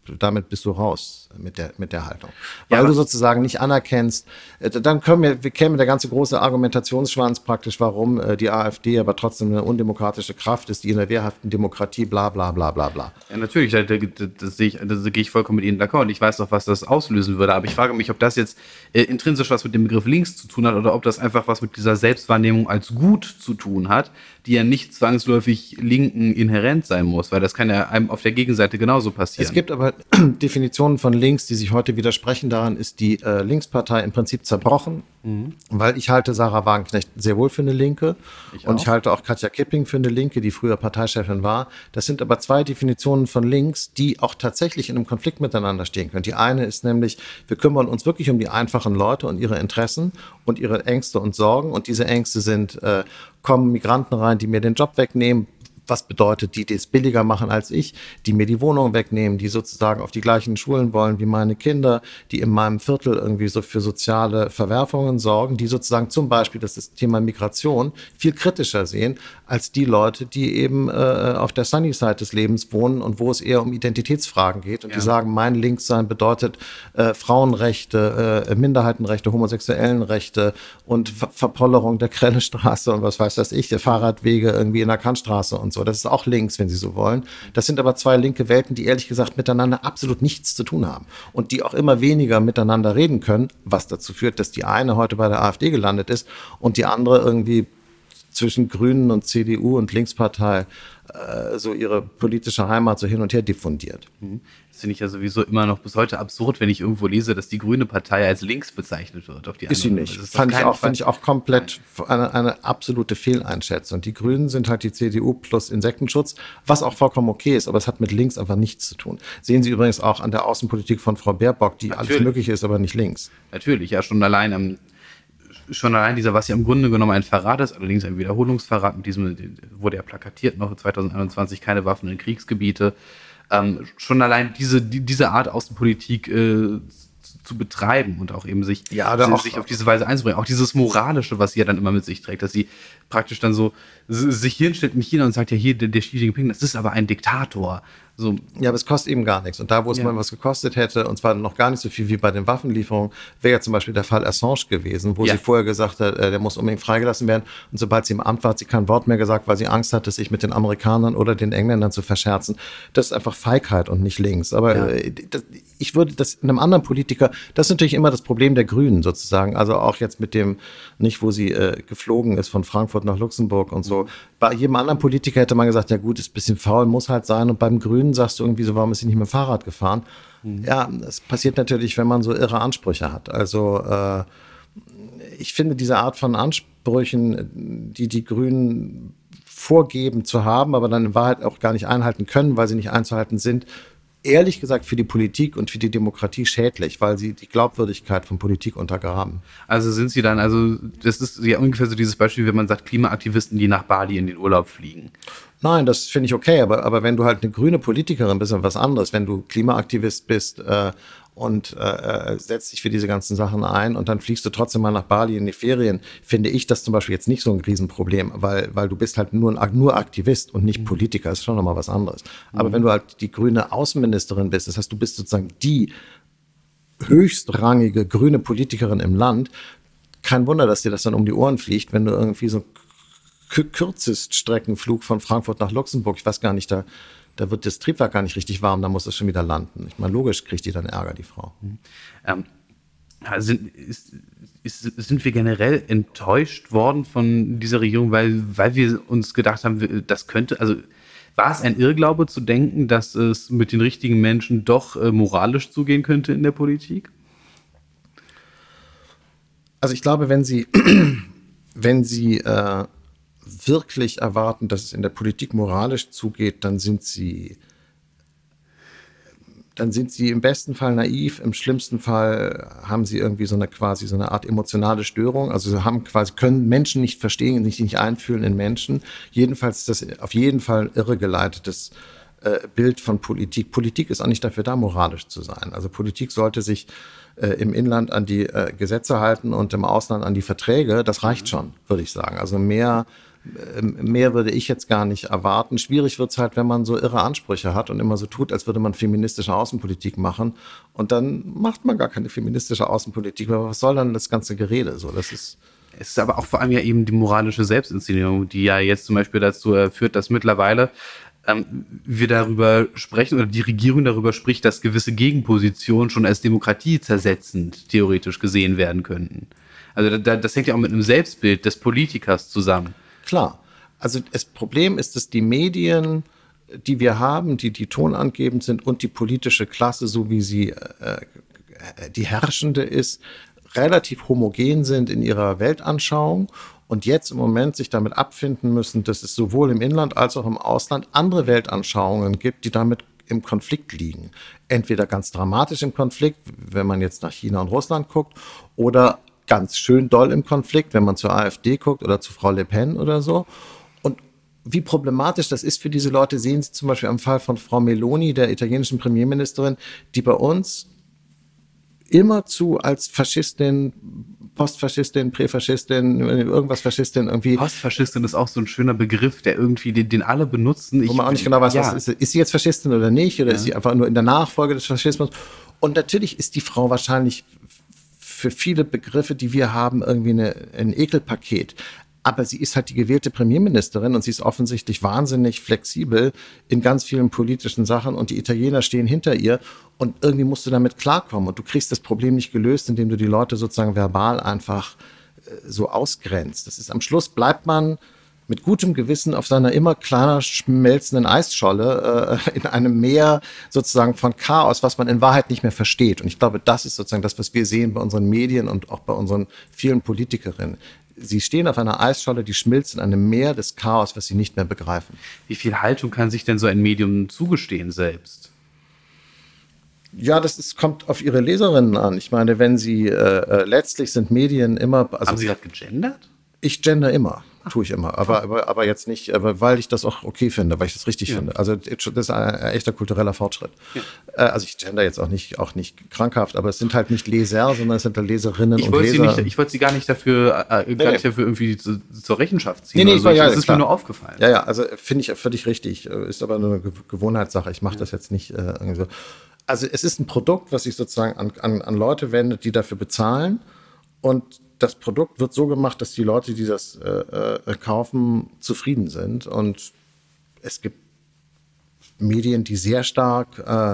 damit bist du raus mit der, mit der Haltung. Weil Ja, du sozusagen nicht anerkennst, äh, dann können wir, wir käme der ganze große Argumentationsschwanz praktisch, warum äh, die AfD aber trotzdem eine undemokratische Kraft ist, die in der wehrhaften Demokratie, bla bla bla bla bla. Ja, natürlich, da, da, das sehe ich, da gehe ich vollkommen mit Ihnen d'accord. Und ich weiß doch, was das auslösen würde. Aber ich frage mich, ob das jetzt äh, intrinsisch was mit dem Begriff links zu tun hat oder ob das einfach was mit dieser Selbstwahrnehmung als gut zu tun hat, die ja nicht zwangsläufig Linken inhärent sein muss, weil das kann ja einem auf der Gegenseite genauso passieren. Es gibt aber Definitionen von links, die sich heute widersprechen. Daran ist die äh, Linkspartei im Prinzip zerbrochen, mhm. weil ich halte Sarah Wagenknecht sehr wohl für eine Linke ich und auch. ich halte auch Katja Kipping für eine Linke, die früher Parteichefin war. Das sind aber zwei Definitionen von links, die auch tatsächlich in einem Konflikt miteinander stehen können. Die eine ist nämlich, wir kümmern uns wirklich um die einfachen Leute und ihre Interessen und ihre Ängste und Sorgen. Und diese Ängste sind, äh, kommen Migranten rein, die mir den Job wegnehmen. Was bedeutet, die, die es billiger machen als ich, die mir die Wohnung wegnehmen, die sozusagen auf die gleichen Schulen wollen wie meine Kinder, die in meinem Viertel irgendwie so für soziale Verwerfungen sorgen, die sozusagen zum Beispiel das, das Thema Migration viel kritischer sehen als die Leute, die eben äh, auf der Sunny Side des Lebens wohnen und wo es eher um Identitätsfragen geht und ja. die sagen, mein Linkssein bedeutet äh, Frauenrechte, äh, Minderheitenrechte, Homosexuellenrechte und Ver- Verpollerung der Krellestraße und was weiß das ich, der Fahrradwege irgendwie in der Kantstraße und so. Das ist auch links, wenn Sie so wollen. Das sind aber zwei linke Welten, die ehrlich gesagt miteinander absolut nichts zu tun haben und die auch immer weniger miteinander reden können, was dazu führt, dass die eine heute bei der AfD gelandet ist und die andere irgendwie zwischen Grünen und C D U und Linkspartei äh, so ihre politische Heimat so hin und her diffundiert. Das finde ich ja sowieso immer noch bis heute absurd, wenn ich irgendwo lese, dass die Grüne Partei als links bezeichnet wird. Auf die ist sie nicht. Ist fand ich auch, fand ich auch komplett eine, eine absolute Fehleinschätzung. Die Grünen sind halt die C D U plus Insektenschutz, was auch vollkommen okay ist, aber es hat mit links einfach nichts zu tun. Sehen Sie übrigens auch an der Außenpolitik von Frau Baerbock, die Natürlich. alles Mögliche ist, aber nicht links. Natürlich, ja, schon allein am Schon allein dieser, was ja im Grunde genommen ein Verrat ist, allerdings ein Wiederholungsverrat, mit diesem wurde ja plakatiert noch zwanzig einundzwanzig, keine Waffen in Kriegsgebiete. Ähm, schon allein diese, die, diese Art Außenpolitik äh, zu betreiben und auch eben sich, ja, sich, sich auf diese Weise einzubringen. Auch dieses Moralische, was sie ja dann immer mit sich trägt, dass sie praktisch dann so sich hier hinstellt in China und sagt, ja hier, der, der Xi Jinping, das ist aber ein Diktator. So. Ja, aber es kostet eben gar nichts. Und da, wo es ja. mal was gekostet hätte, und zwar noch gar nicht so viel wie bei den Waffenlieferungen, wäre ja zum Beispiel der Fall Assange gewesen, wo ja. sie vorher gesagt hat, äh, der muss unbedingt freigelassen werden. Und sobald sie im Amt war, hat sie kein Wort mehr gesagt, weil sie Angst hatte, sich mit den Amerikanern oder den Engländern zu verscherzen. Das ist einfach Feigheit und nicht links. Aber ja. äh, das, ich würde das einem anderen Politiker, das ist natürlich immer das Problem der Grünen sozusagen. Also auch jetzt mit dem, nicht wo sie äh, geflogen ist von Frankfurt nach Luxemburg und so. Bei jedem anderen Politiker hätte man gesagt, ja gut, ist ein bisschen faul, muss halt sein. Und beim Grünen sagst du irgendwie so, warum ist sie nicht mit dem Fahrrad gefahren? Mhm. Ja, das passiert natürlich, wenn man so irre Ansprüche hat. Also äh, ich finde diese Art von Ansprüchen, die die Grünen vorgeben zu haben, aber dann in Wahrheit auch gar nicht einhalten können, weil sie nicht einzuhalten sind, ehrlich gesagt für die Politik und für die Demokratie schädlich, weil sie die Glaubwürdigkeit von Politik untergraben. Also sind sie dann, also das ist ja ungefähr so dieses Beispiel, wenn man sagt, Klimaaktivisten, die nach Bali in den Urlaub fliegen. Nein, das finde ich okay, aber, aber wenn du halt eine grüne Politikerin bist, dann was anderes. Wenn du Klimaaktivist bist äh, und äh, setzt dich für diese ganzen Sachen ein und dann fliegst du trotzdem mal nach Bali in die Ferien, finde ich das zum Beispiel jetzt nicht so ein Riesenproblem, weil, weil du bist halt nur, nur Aktivist und nicht Politiker, das ist schon nochmal was anderes. Aber mhm. wenn du halt die grüne Außenministerin bist, das heißt, du bist sozusagen die höchstrangige grüne Politikerin im Land, kein Wunder, dass dir das dann um die Ohren fliegt, wenn du irgendwie so Kürzeststreckenflug von Frankfurt nach Luxemburg, ich weiß gar nicht, da, da wird das Triebwerk gar nicht richtig warm, da muss es schon wieder landen. Ich meine, logisch kriegt die dann Ärger, die Frau. Ähm, sind, ist, ist, sind wir generell enttäuscht worden von dieser Regierung, weil, weil wir uns gedacht haben, das könnte, also war es ein Irrglaube zu denken, dass es mit den richtigen Menschen doch äh, moralisch zugehen könnte in der Politik? Also ich glaube, wenn Sie, wenn Sie äh, wirklich erwarten, dass es in der Politik moralisch zugeht, dann sind sie, dann sind sie im besten Fall naiv, im schlimmsten Fall haben sie irgendwie so eine quasi so eine Art emotionale Störung. Also sie haben quasi, können Menschen nicht verstehen, sich nicht einfühlen in Menschen. Jedenfalls ist das auf jeden Fall ein irregeleitetes äh, Bild von Politik. Politik ist auch nicht dafür da, moralisch zu sein. Also Politik sollte sich äh, im Inland an die äh, Gesetze halten und im Ausland an die Verträge. Das reicht schon, würde ich sagen. Also mehr Mehr würde ich jetzt gar nicht erwarten. Schwierig wird es halt, wenn man so irre Ansprüche hat und immer so tut, als würde man feministische Außenpolitik machen. Und dann macht man gar keine feministische Außenpolitik mehr. Was soll dann das ganze Gerede? So, das ist es ist aber auch vor allem ja eben die moralische Selbstinszenierung, die ja jetzt zum Beispiel dazu führt, dass mittlerweile ähm, wir darüber sprechen oder die Regierung darüber spricht, dass gewisse Gegenpositionen schon als demokratiezersetzend theoretisch gesehen werden könnten. Also da, das hängt ja auch mit einem Selbstbild des Politikers zusammen. Klar. Also das Problem ist, dass die Medien, die wir haben, die die tonangebend sind und die politische Klasse, so wie sie äh, die herrschende ist, relativ homogen sind in ihrer Weltanschauung und jetzt im Moment sich damit abfinden müssen, dass es sowohl im Inland als auch im Ausland andere Weltanschauungen gibt, die damit im Konflikt liegen. Entweder ganz dramatisch im Konflikt, wenn man jetzt nach China und Russland guckt, oder ganz schön doll im Konflikt, wenn man zur AfD guckt oder zu Frau Le Pen oder so. Und wie problematisch das ist für diese Leute, sehen Sie zum Beispiel am Fall von Frau Meloni, der italienischen Premierministerin, die bei uns immerzu als Faschistin, Postfaschistin, Präfaschistin, irgendwas Faschistin irgendwie. Postfaschistin ist auch so ein schöner Begriff, der irgendwie, den, den alle benutzen. Ich, wo man auch nicht genau weiß, ja. was ist, ist sie jetzt Faschistin oder nicht, oder ja. ist sie einfach nur in der Nachfolge des Faschismus? Und natürlich ist die Frau wahrscheinlich für viele Begriffe, die wir haben, irgendwie eine, ein Ekelpaket. Aber sie ist halt die gewählte Premierministerin und sie ist offensichtlich wahnsinnig flexibel in ganz vielen politischen Sachen und die Italiener stehen hinter ihr und irgendwie musst du damit klarkommen und du kriegst das Problem nicht gelöst, indem du die Leute sozusagen verbal einfach äh, so ausgrenzt. Das ist am Schluss bleibt man mit gutem Gewissen auf seiner immer kleiner schmelzenden Eisscholle äh, in einem Meer sozusagen von Chaos, was man in Wahrheit nicht mehr versteht. Und ich glaube, das ist sozusagen das, was wir sehen bei unseren Medien und auch bei unseren vielen Politikerinnen. Sie stehen auf einer Eisscholle, die schmilzt in einem Meer des Chaos, was sie nicht mehr begreifen. Wie viel Haltung kann sich denn so ein Medium zugestehen selbst? Ja, das ist, kommt auf ihre Leserinnen an. Ich meine, wenn sie, äh, letztlich sind Medien immer... Also haben Sie gerade gegendert? Ich gender immer, tue ich immer, aber, aber, aber jetzt nicht, aber weil ich das auch okay finde, weil ich das richtig ja. finde. Also das ist ein echter kultureller Fortschritt. Ja. Also ich gender jetzt auch nicht, auch nicht krankhaft, aber es sind halt nicht Leser, sondern es sind halt Leserinnen ich und Leser. Sie nicht, ich wollte sie gar nicht dafür, äh, nee, gar nicht dafür irgendwie zu, zur Rechenschaft ziehen. Nee, nee, also, ich, ja, das ist klar. mir nur aufgefallen. Ja, ja, also finde ich völlig richtig, ist aber nur eine Gewohnheitssache. Ich mache ja. das jetzt nicht äh, irgendwie so. Also es ist ein Produkt, was sich sozusagen an, an, an Leute wendet, die dafür bezahlen und das Produkt wird so gemacht, dass die Leute, die das äh, äh, kaufen, zufrieden sind. Und es gibt Medien, die sehr stark, äh,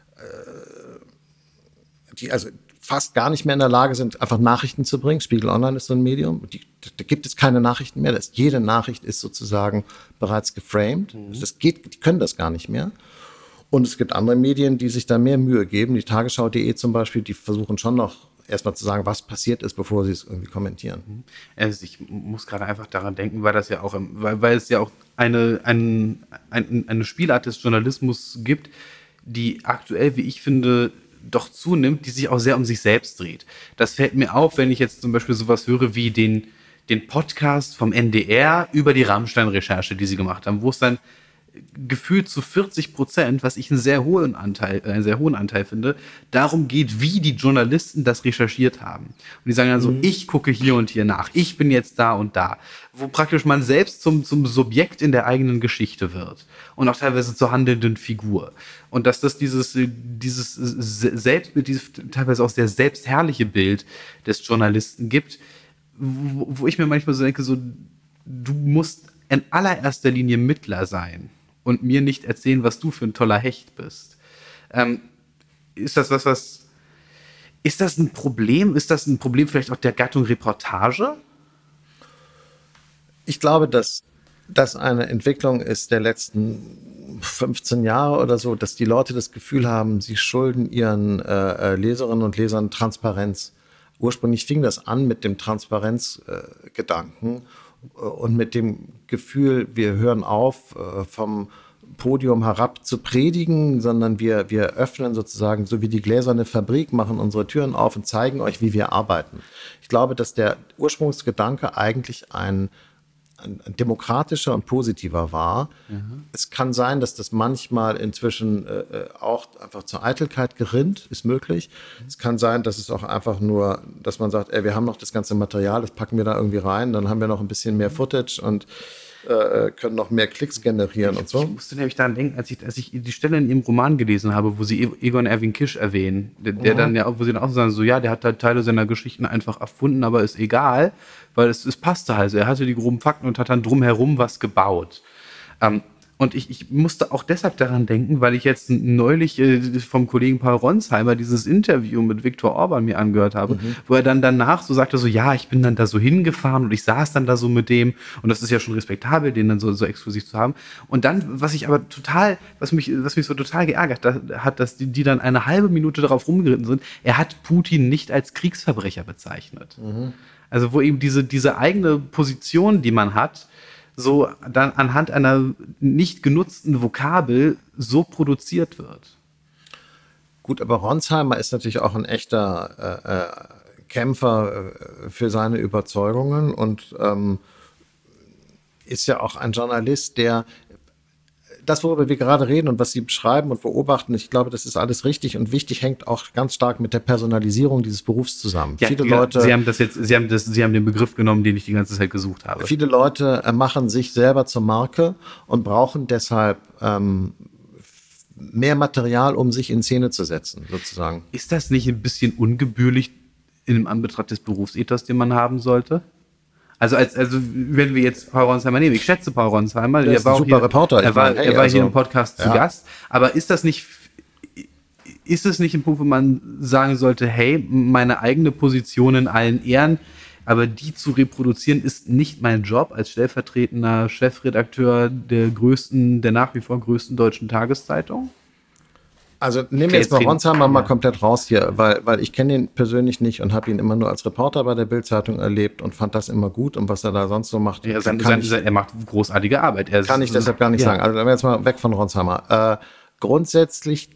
die also fast gar nicht mehr in der Lage sind, einfach Nachrichten zu bringen. Spiegel Online ist so ein Medium. Die, da gibt es keine Nachrichten mehr. Das, jede Nachricht ist sozusagen bereits geframed. Mhm. Das geht, die können das gar nicht mehr. Und es gibt andere Medien, die sich da mehr Mühe geben. Die Tagesschau punkt de zum Beispiel, die versuchen schon noch erstmal zu sagen, was passiert ist, bevor sie es irgendwie kommentieren. Also ich muss gerade einfach daran denken, weil das ja auch, weil, weil es ja auch eine, ein, ein, eine Spielart des Journalismus gibt, die aktuell, wie ich finde, doch zunimmt, die sich auch sehr um sich selbst dreht. Das fällt mir auf, wenn ich jetzt zum Beispiel sowas höre wie den, den Podcast vom N D R über die Rammstein-Recherche, die sie gemacht haben, wo es dann gefühlt zu vierzig Prozent, was ich einen sehr hohen Anteil, einen sehr hohen Anteil finde, darum geht, wie die Journalisten das recherchiert haben. Und die sagen dann so, mhm. ich gucke hier und hier nach, ich bin jetzt da und da, wo praktisch man selbst zum, zum Subjekt in der eigenen Geschichte wird und auch teilweise zur handelnden Figur. Und dass das dieses, dieses Selbstbild, dieses teilweise auch sehr selbstherrliche Bild des Journalisten gibt, wo, wo ich mir manchmal so denke, so, du musst in allererster Linie Mittler sein und mir nicht erzählen, was du für ein toller Hecht bist. Ähm, ist das was, was... Ist das ein Problem? Ist das ein Problem vielleicht auch der Gattung Reportage? Ich glaube, dass das eine Entwicklung ist der letzten fünfzehn Jahre oder so, dass die Leute das Gefühl haben, sie schulden ihren äh, Leserinnen und Lesern Transparenz. Ursprünglich fing das an mit dem Transparenzgedanken äh, und mit dem Gefühl, wir hören auf, äh, vom Podium herab zu predigen, sondern wir, wir öffnen sozusagen, so wie die gläserne Fabrik, machen unsere Türen auf und zeigen euch, wie wir arbeiten. Ich glaube, dass der Ursprungsgedanke eigentlich ein, demokratischer und positiver war. Mhm. Es kann sein, dass das manchmal inzwischen äh, auch einfach zur Eitelkeit gerinnt, ist möglich. Mhm. Es kann sein, dass es auch einfach nur, dass man sagt, ey, wir haben noch das ganze Material, das packen wir da irgendwie rein, dann haben wir noch ein bisschen mehr Footage und äh, können noch mehr Klicks generieren ich, und so. Ich musste nämlich daran denken, als ich, als ich die Stelle in ihrem Roman gelesen habe, wo sie Egon Erwin Kisch erwähnen, der, der mhm. dann ja, wo sie dann auch sagen, so ja, der hat halt Teile seiner Geschichten einfach erfunden, aber ist egal, weil es, es passte halt. Er hatte die groben Fakten und hat dann drumherum was gebaut. Ähm, Und ich, ich musste auch deshalb daran denken, weil ich jetzt neulich äh, vom Kollegen Paul Ronsheimer dieses Interview mit Viktor Orban mir angehört habe, mhm. wo er dann danach so sagte, so ja, ich bin dann da so hingefahren und ich saß dann da so mit dem und das ist ja schon respektabel, den dann so, so exklusiv zu haben. Und dann, was ich aber total, was mich, was mich so total geärgert hat, dass die, die dann eine halbe Minute darauf rumgeritten sind, er hat Putin nicht als Kriegsverbrecher bezeichnet. Mhm. Also wo eben diese, diese eigene Position, die man hat, so dann anhand einer nicht genutzten Vokabel so produziert wird. Gut, aber Ronsheimer ist natürlich auch ein echter äh, äh, Kämpfer äh, für seine Überzeugungen und ähm, ist ja auch ein Journalist, der das, worüber wir gerade reden und was Sie beschreiben und beobachten, ich glaube, das ist alles richtig und wichtig, hängt auch ganz stark mit der Personalisierung dieses Berufs zusammen. Ja, viele die, Leute, Sie haben das jetzt, Sie haben das, Sie haben den Begriff genommen, den ich die ganze Zeit gesucht habe. Viele Leute machen sich selber zur Marke und brauchen deshalb ähm, mehr Material, um sich in Szene zu setzen, sozusagen. Ist das nicht ein bisschen ungebührlich in Anbetracht des Berufsethos, den man haben sollte? Also, als, also wenn wir jetzt Paul Ronsheimer nehmen, ich schätze Paul Ronsheimer, der war ist ein super hier, Reporter. Er war, meine, hey, er war also, hier im Podcast zu ja. Gast, aber ist das nicht, ist es nicht ein Punkt, wo man sagen sollte, hey, meine eigene Position in allen Ehren, aber die zu reproduzieren ist nicht mein Job als stellvertretender Chefredakteur der größten, der nach wie vor größten deutschen Tageszeitung? Also nehmen wir jetzt mal Ronsheimer ja. mal komplett raus hier, weil, weil ich kenne ihn persönlich nicht und habe ihn immer nur als Reporter bei der Bild-Zeitung erlebt und fand das immer gut und was er da sonst so macht. Ja, sein, sein, ich, er macht großartige Arbeit. Er kann ist, ich deshalb gar nicht ja. sagen. Also jetzt mal weg von Ronsheimer. Äh, grundsätzlich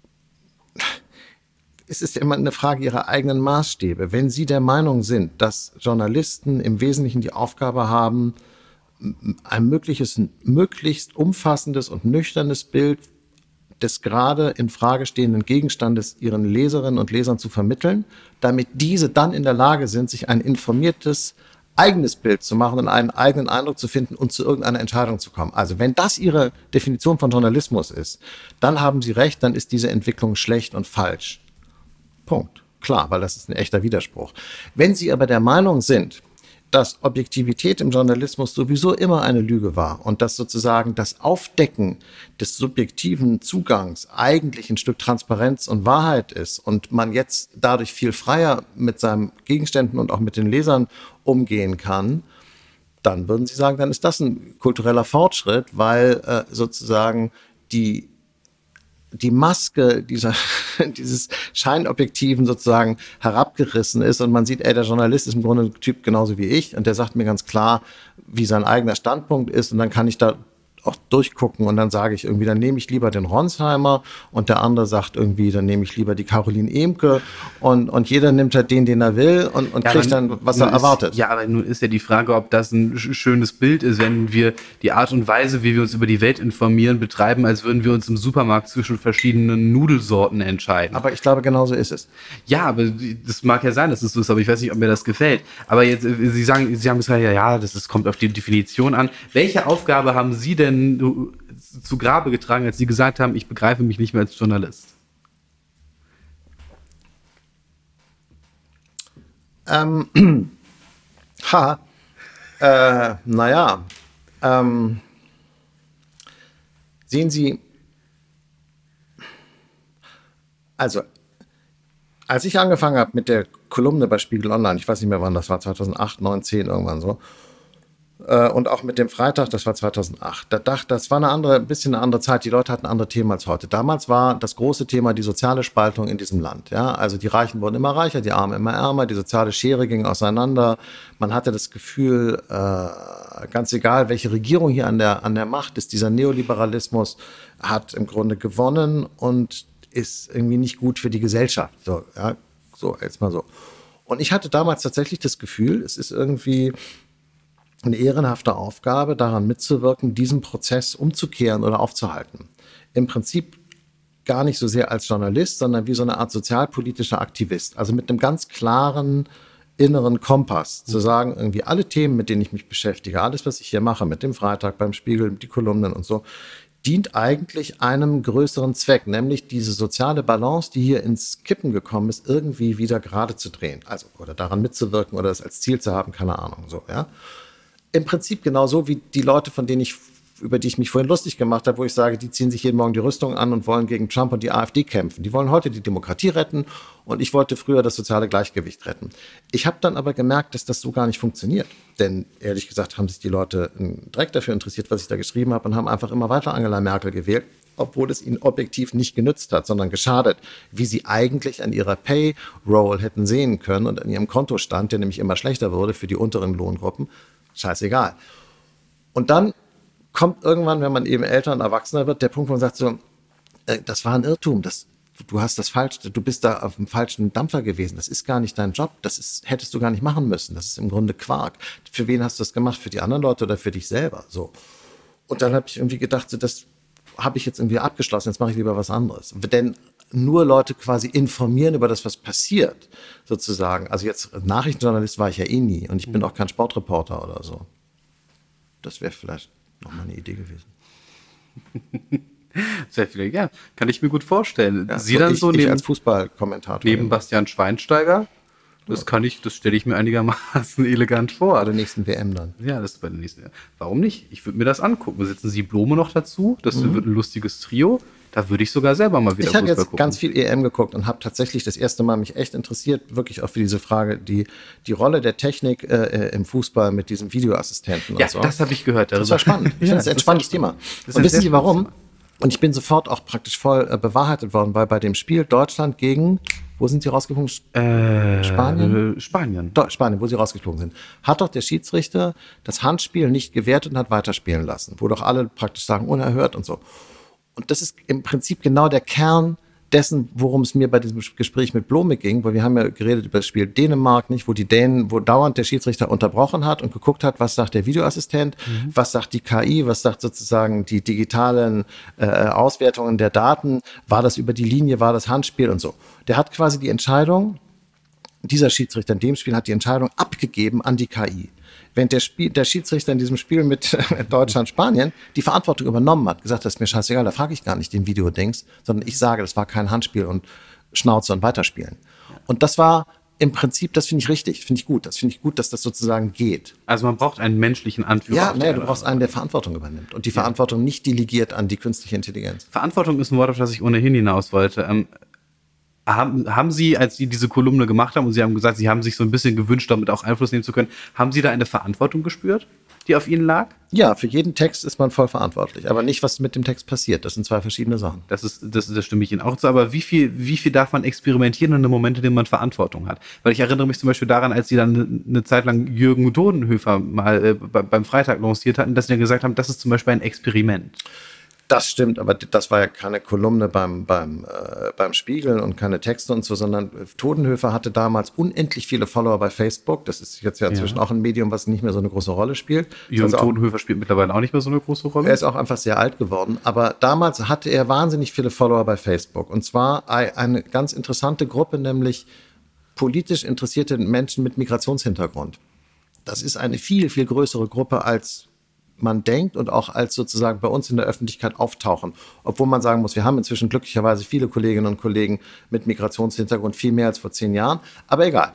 ist es immer eine Frage ihrer eigenen Maßstäbe. Wenn Sie der Meinung sind, dass Journalisten im Wesentlichen die Aufgabe haben, ein mögliches, möglichst umfassendes und nüchternes Bild des gerade in Frage stehenden Gegenstandes ihren Leserinnen und Lesern zu vermitteln, damit diese dann in der Lage sind, sich ein informiertes eigenes Bild zu machen und einen eigenen Eindruck zu finden und zu irgendeiner Entscheidung zu kommen. Also wenn das Ihre Definition von Journalismus ist, dann haben Sie recht, dann ist diese Entwicklung schlecht und falsch. Punkt. Klar, weil das ist ein echter Widerspruch. Wenn Sie aber der Meinung sind, dass Objektivität im Journalismus sowieso immer eine Lüge war und dass sozusagen das Aufdecken des subjektiven Zugangs eigentlich ein Stück Transparenz und Wahrheit ist und man jetzt dadurch viel freier mit seinen Gegenständen und auch mit den Lesern umgehen kann, dann würden Sie sagen, dann ist das ein kultureller Fortschritt, weil äh, sozusagen die die Maske dieser, dieses Scheinobjektiven sozusagen herabgerissen ist und man sieht, ey, der Journalist ist im Grunde ein Typ genauso wie ich und der sagt mir ganz klar, wie sein eigener Standpunkt ist und dann kann ich da auch durchgucken und dann sage ich irgendwie, dann nehme ich lieber den Ronsheimer und der andere sagt irgendwie, dann nehme ich lieber die Caroline Emke und, und jeder nimmt halt den, den er will und, und ja, kriegt dann, was er ist, erwartet. Ja, aber nun ist ja die Frage, ob das ein schönes Bild ist, wenn wir die Art und Weise, wie wir uns über die Welt informieren, betreiben, als würden wir uns im Supermarkt zwischen verschiedenen Nudelsorten entscheiden. Aber ich glaube, genauso ist es. Ja, aber das mag ja sein, dass es so ist, aber ich weiß nicht, ob mir das gefällt. Aber jetzt, Sie sagen, Sie haben gesagt, ja, ja, das ist, kommt auf die Definition an. Welche Aufgabe haben Sie denn zu Grabe getragen, als Sie gesagt haben, ich begreife mich nicht mehr als Journalist? Ähm, ha, äh, naja, ähm, sehen Sie, also, als ich angefangen habe mit der Kolumne bei Spiegel Online, ich weiß nicht mehr wann, das war zweitausendacht, neun, zehn, irgendwann so, und auch mit dem Freitag, das war zweitausendacht. Da dachte, das war eine andere, ein bisschen eine andere Zeit. Die Leute hatten andere Themen als heute. Damals war das große Thema die soziale Spaltung in diesem Land. Ja, also die Reichen wurden immer reicher, die Armen immer ärmer, die soziale Schere ging auseinander. Man hatte das Gefühl, äh, ganz egal, welche Regierung hier an der, an der Macht ist, dieser Neoliberalismus hat im Grunde gewonnen und ist irgendwie nicht gut für die Gesellschaft. So, ja, so, jetzt mal so. Und ich hatte damals tatsächlich das Gefühl, es ist irgendwie eine ehrenhafte Aufgabe, daran mitzuwirken, diesen Prozess umzukehren oder aufzuhalten. Im Prinzip gar nicht so sehr als Journalist, sondern wie so eine Art sozialpolitischer Aktivist. Also mit einem ganz klaren inneren Kompass, zu sagen, irgendwie alle Themen, mit denen ich mich beschäftige, alles, was ich hier mache, mit dem Freitag, beim Spiegel, die Kolumnen und so, dient eigentlich einem größeren Zweck, nämlich diese soziale Balance, die hier ins Kippen gekommen ist, irgendwie wieder gerade zu drehen. Also, oder daran mitzuwirken oder es als Ziel zu haben, keine Ahnung, so, ja. Im Prinzip genauso wie die Leute, von denen ich, über die ich mich vorhin lustig gemacht habe, wo ich sage, die ziehen sich jeden Morgen die Rüstung an und wollen gegen Trump und die AfD kämpfen. Die wollen heute die Demokratie retten und ich wollte früher das soziale Gleichgewicht retten. Ich habe dann aber gemerkt, dass das so gar nicht funktioniert. Denn ehrlich gesagt haben sich die Leute einen Dreck dafür interessiert, was ich da geschrieben habe und haben einfach immer weiter Angela Merkel gewählt, obwohl es ihnen objektiv nicht genützt hat, sondern geschadet, wie sie eigentlich an ihrer Payroll hätten sehen können und an ihrem Kontostand, der nämlich immer schlechter wurde für die unteren Lohngruppen. Scheißegal. Und dann kommt irgendwann, wenn man eben älter und erwachsener wird, der Punkt, wo man sagt so, äh, das war ein Irrtum, das, du hast das falsch, du bist da auf dem falschen Dampfer gewesen, das ist gar nicht dein Job, das ist, hättest du gar nicht machen müssen, das ist im Grunde Quark. Für wen hast du das gemacht? Für die anderen Leute oder für dich selber? So. Und dann habe ich irgendwie gedacht, so, das habe ich jetzt irgendwie abgeschlossen, jetzt mache ich lieber was anderes. Denn nur Leute quasi informieren über das, was passiert, sozusagen. Also jetzt Nachrichtenjournalist war ich ja eh nie und ich bin auch kein Sportreporter oder so. Das wäre vielleicht noch mal eine Idee gewesen. Sehr viele, ja, kann ich mir gut vorstellen. Ja, Sie so dann ich, so ich neben, als Fußballkommentator. neben Bastian Schweinsteiger, das kann ich, das stelle ich mir einigermaßen elegant vor. Bei der nächsten W M dann. Ja, das ist bei der nächsten. Warum nicht? Ich würde mir das angucken. Setzen Sie Blome noch dazu, das mhm. wird ein lustiges Trio. Da würde ich sogar selber mal wieder ich Fußball gucken. Ich habe jetzt gucken. ganz viel E M geguckt und habe tatsächlich das erste Mal mich echt interessiert, wirklich auch für diese Frage, die, die Rolle der Technik äh, im Fußball mit diesem Videoassistenten ja, und so. Ja, das habe ich gehört. Das war spannend. Ich ja, finde das ein spannendes Thema. Und wissen Sie warum? Und ich bin sofort auch praktisch voll äh, bewahrheitet worden, weil bei dem Spiel Deutschland gegen, wo sind sie rausgeflogen? Äh, Spanien? Spanien. Do- Spanien, wo sie rausgeflogen sind. Hat doch der Schiedsrichter das Handspiel nicht gewertet und hat weiterspielen lassen. Wo doch alle praktisch sagen, unerhört und so. Und das ist im Prinzip genau der Kern dessen, worum es mir bei diesem Gespräch mit Blome ging, weil wir haben ja geredet über das Spiel Dänemark, nicht, wo die Dänen, wo dauernd der Schiedsrichter unterbrochen hat und geguckt hat, was sagt der Videoassistent, mhm. was sagt die K I, was sagt sozusagen die digitalen äh, Auswertungen der Daten, war das über die Linie, war das Handspiel und so. Der hat quasi die Entscheidung, dieser Schiedsrichter in dem Spiel hat die Entscheidung abgegeben an die K I. Während der, Spiel, der Schiedsrichter in diesem Spiel mit Deutschland-Spanien die Verantwortung übernommen hat, gesagt, das ist mir scheißegal, da frage ich gar nicht den Videodings, sondern ich sage, das war kein Handspiel und Schnauze und weiterspielen. Und das war im Prinzip, das finde ich richtig, finde ich gut. Das finde ich gut, dass das sozusagen geht. Also man braucht einen menschlichen Anführer. Ja, nee, du brauchst einen, der Verantwortung übernimmt und die ja. Verantwortung nicht delegiert an die künstliche Intelligenz. Verantwortung ist ein Wort, auf das ich ohnehin hinaus wollte. Ähm, Haben, haben Sie, als Sie diese Kolumne gemacht haben und Sie haben gesagt, Sie haben sich so ein bisschen gewünscht, damit auch Einfluss nehmen zu können, haben Sie da eine Verantwortung gespürt, die auf Ihnen lag? Ja, für jeden Text ist man voll verantwortlich, aber nicht, was mit dem Text passiert. Das sind zwei verschiedene Sachen. Das ist, das, das stimme ich Ihnen auch zu, aber wie viel, wie viel darf man experimentieren in einem Moment, in dem man Verantwortung hat? Weil ich erinnere mich zum Beispiel daran, als Sie dann eine, eine Zeit lang Jürgen Todenhöfer mal äh, beim Freitag lanciert hatten, dass Sie dann gesagt haben, das ist zum Beispiel ein Experiment. Das stimmt, aber das war ja keine Kolumne beim, beim, äh, beim Spiegel und keine Texte und so, sondern Todenhöfer hatte damals unendlich viele Follower bei Facebook. Das ist jetzt ja inzwischen ja. auch ein Medium, was nicht mehr so eine große Rolle spielt. Jürgen also Todenhöfer spielt mittlerweile auch nicht mehr so eine große Rolle. Er ist auch einfach sehr alt geworden. Aber damals hatte er wahnsinnig viele Follower bei Facebook. Und zwar eine ganz interessante Gruppe, nämlich politisch interessierte Menschen mit Migrationshintergrund. Das ist eine viel, viel größere Gruppe als man denkt und auch als sozusagen bei uns in der Öffentlichkeit auftauchen. Obwohl man sagen muss, wir haben inzwischen glücklicherweise viele Kolleginnen und Kollegen mit Migrationshintergrund, viel mehr als vor zehn Jahren, aber egal.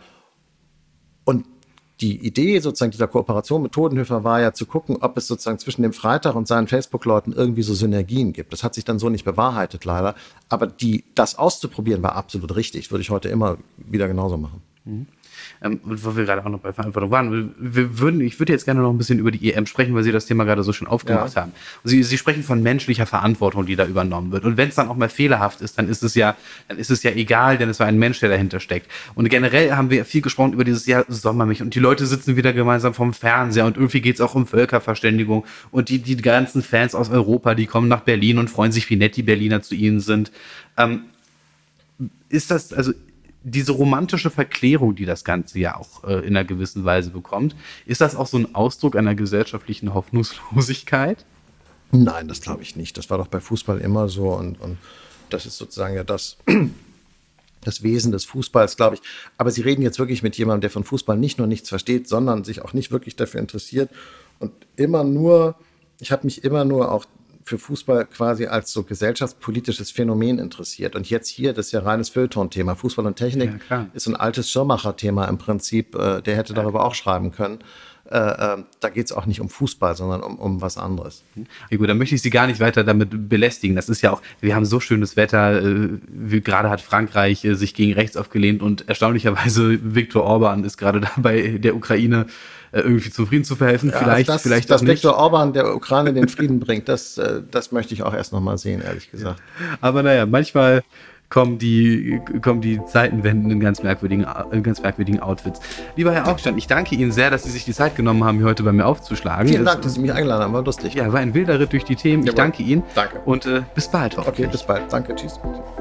Und die Idee sozusagen dieser Kooperation mit Todenhöfer war ja zu gucken, ob es sozusagen zwischen dem Freitag und seinen Facebook-Leuten irgendwie so Synergien gibt. Das hat sich dann so nicht bewahrheitet leider, aber die, das auszuprobieren war absolut richtig. Würde ich heute immer wieder genauso machen. Mhm. Ähm, wo wir gerade auch noch bei Verantwortung waren. Wir würden, ich würde jetzt gerne noch ein bisschen über die E M sprechen, weil Sie das Thema gerade so schön aufgemacht ja. haben. Sie, Sie sprechen von menschlicher Verantwortung, die da übernommen wird. Und wenn es dann auch mal fehlerhaft ist, dann ist es ja, dann ist es ja egal, denn es war ein Mensch, der dahinter steckt. Und generell haben wir viel gesprochen über dieses Jahr Sommermilch und die Leute sitzen wieder gemeinsam vorm Fernseher und irgendwie geht es auch um Völkerverständigung und die, die ganzen Fans aus Europa, die kommen nach Berlin und freuen sich, wie nett die Berliner zu ihnen sind. Ähm, ist das, also diese romantische Verklärung, die das Ganze ja auch äh, in einer gewissen Weise bekommt, ist das auch so ein Ausdruck einer gesellschaftlichen Hoffnungslosigkeit? Nein, das glaube ich nicht. Das war doch bei Fußball immer so und, und das ist sozusagen ja das, das Wesen des Fußballs, glaube ich. Aber Sie reden jetzt wirklich mit jemandem, der von Fußball nicht nur nichts versteht, sondern sich auch nicht wirklich dafür interessiert und immer nur, ich habe mich immer nur auch für Fußball quasi als so gesellschaftspolitisches Phänomen interessiert. Und jetzt hier, das ist ja reines Feuilleton-Thema. Fußball und Technik ja, ist ein altes Schirmacher-Thema im Prinzip. Äh, der hätte ja. darüber auch schreiben können. Äh, äh, da geht es auch nicht um Fußball, sondern um, um was anderes. Ja gut, dann möchte ich Sie gar nicht weiter damit belästigen. Das ist ja auch, wir haben so schönes Wetter. Äh, wie, gerade hat Frankreich äh, sich gegen rechts aufgelehnt und erstaunlicherweise Viktor Orban ist gerade dabei, der Ukraine irgendwie zum Frieden zu verhelfen, ja, vielleicht, das, vielleicht dass auch nicht. Viktor Orban der Ukraine den Frieden bringt, das, das möchte ich auch erst noch mal sehen, ehrlich gesagt. Aber naja, manchmal kommen die, kommen die Zeitenwenden in ganz merkwürdigen, in ganz merkwürdigen Outfits. Lieber Herr Augstein, ich danke Ihnen sehr, dass Sie sich die Zeit genommen haben, hier heute bei mir aufzuschlagen. Vielen Dank, dass Sie mich eingeladen haben, war lustig. Ja, war ein wilder Ritt durch die Themen. Ich Jawohl. danke Ihnen. Danke. Und äh, bis bald hoffentlich. Okay, bis bald. Danke, tschüss.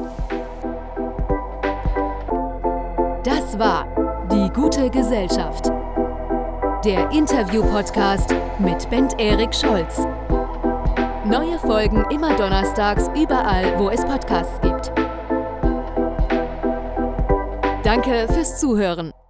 Das war Die gute Gesellschaft. Der Interview-Podcast mit Bent-Erik Scholz. Neue Folgen immer donnerstags überall, wo es Podcasts gibt. Danke fürs Zuhören.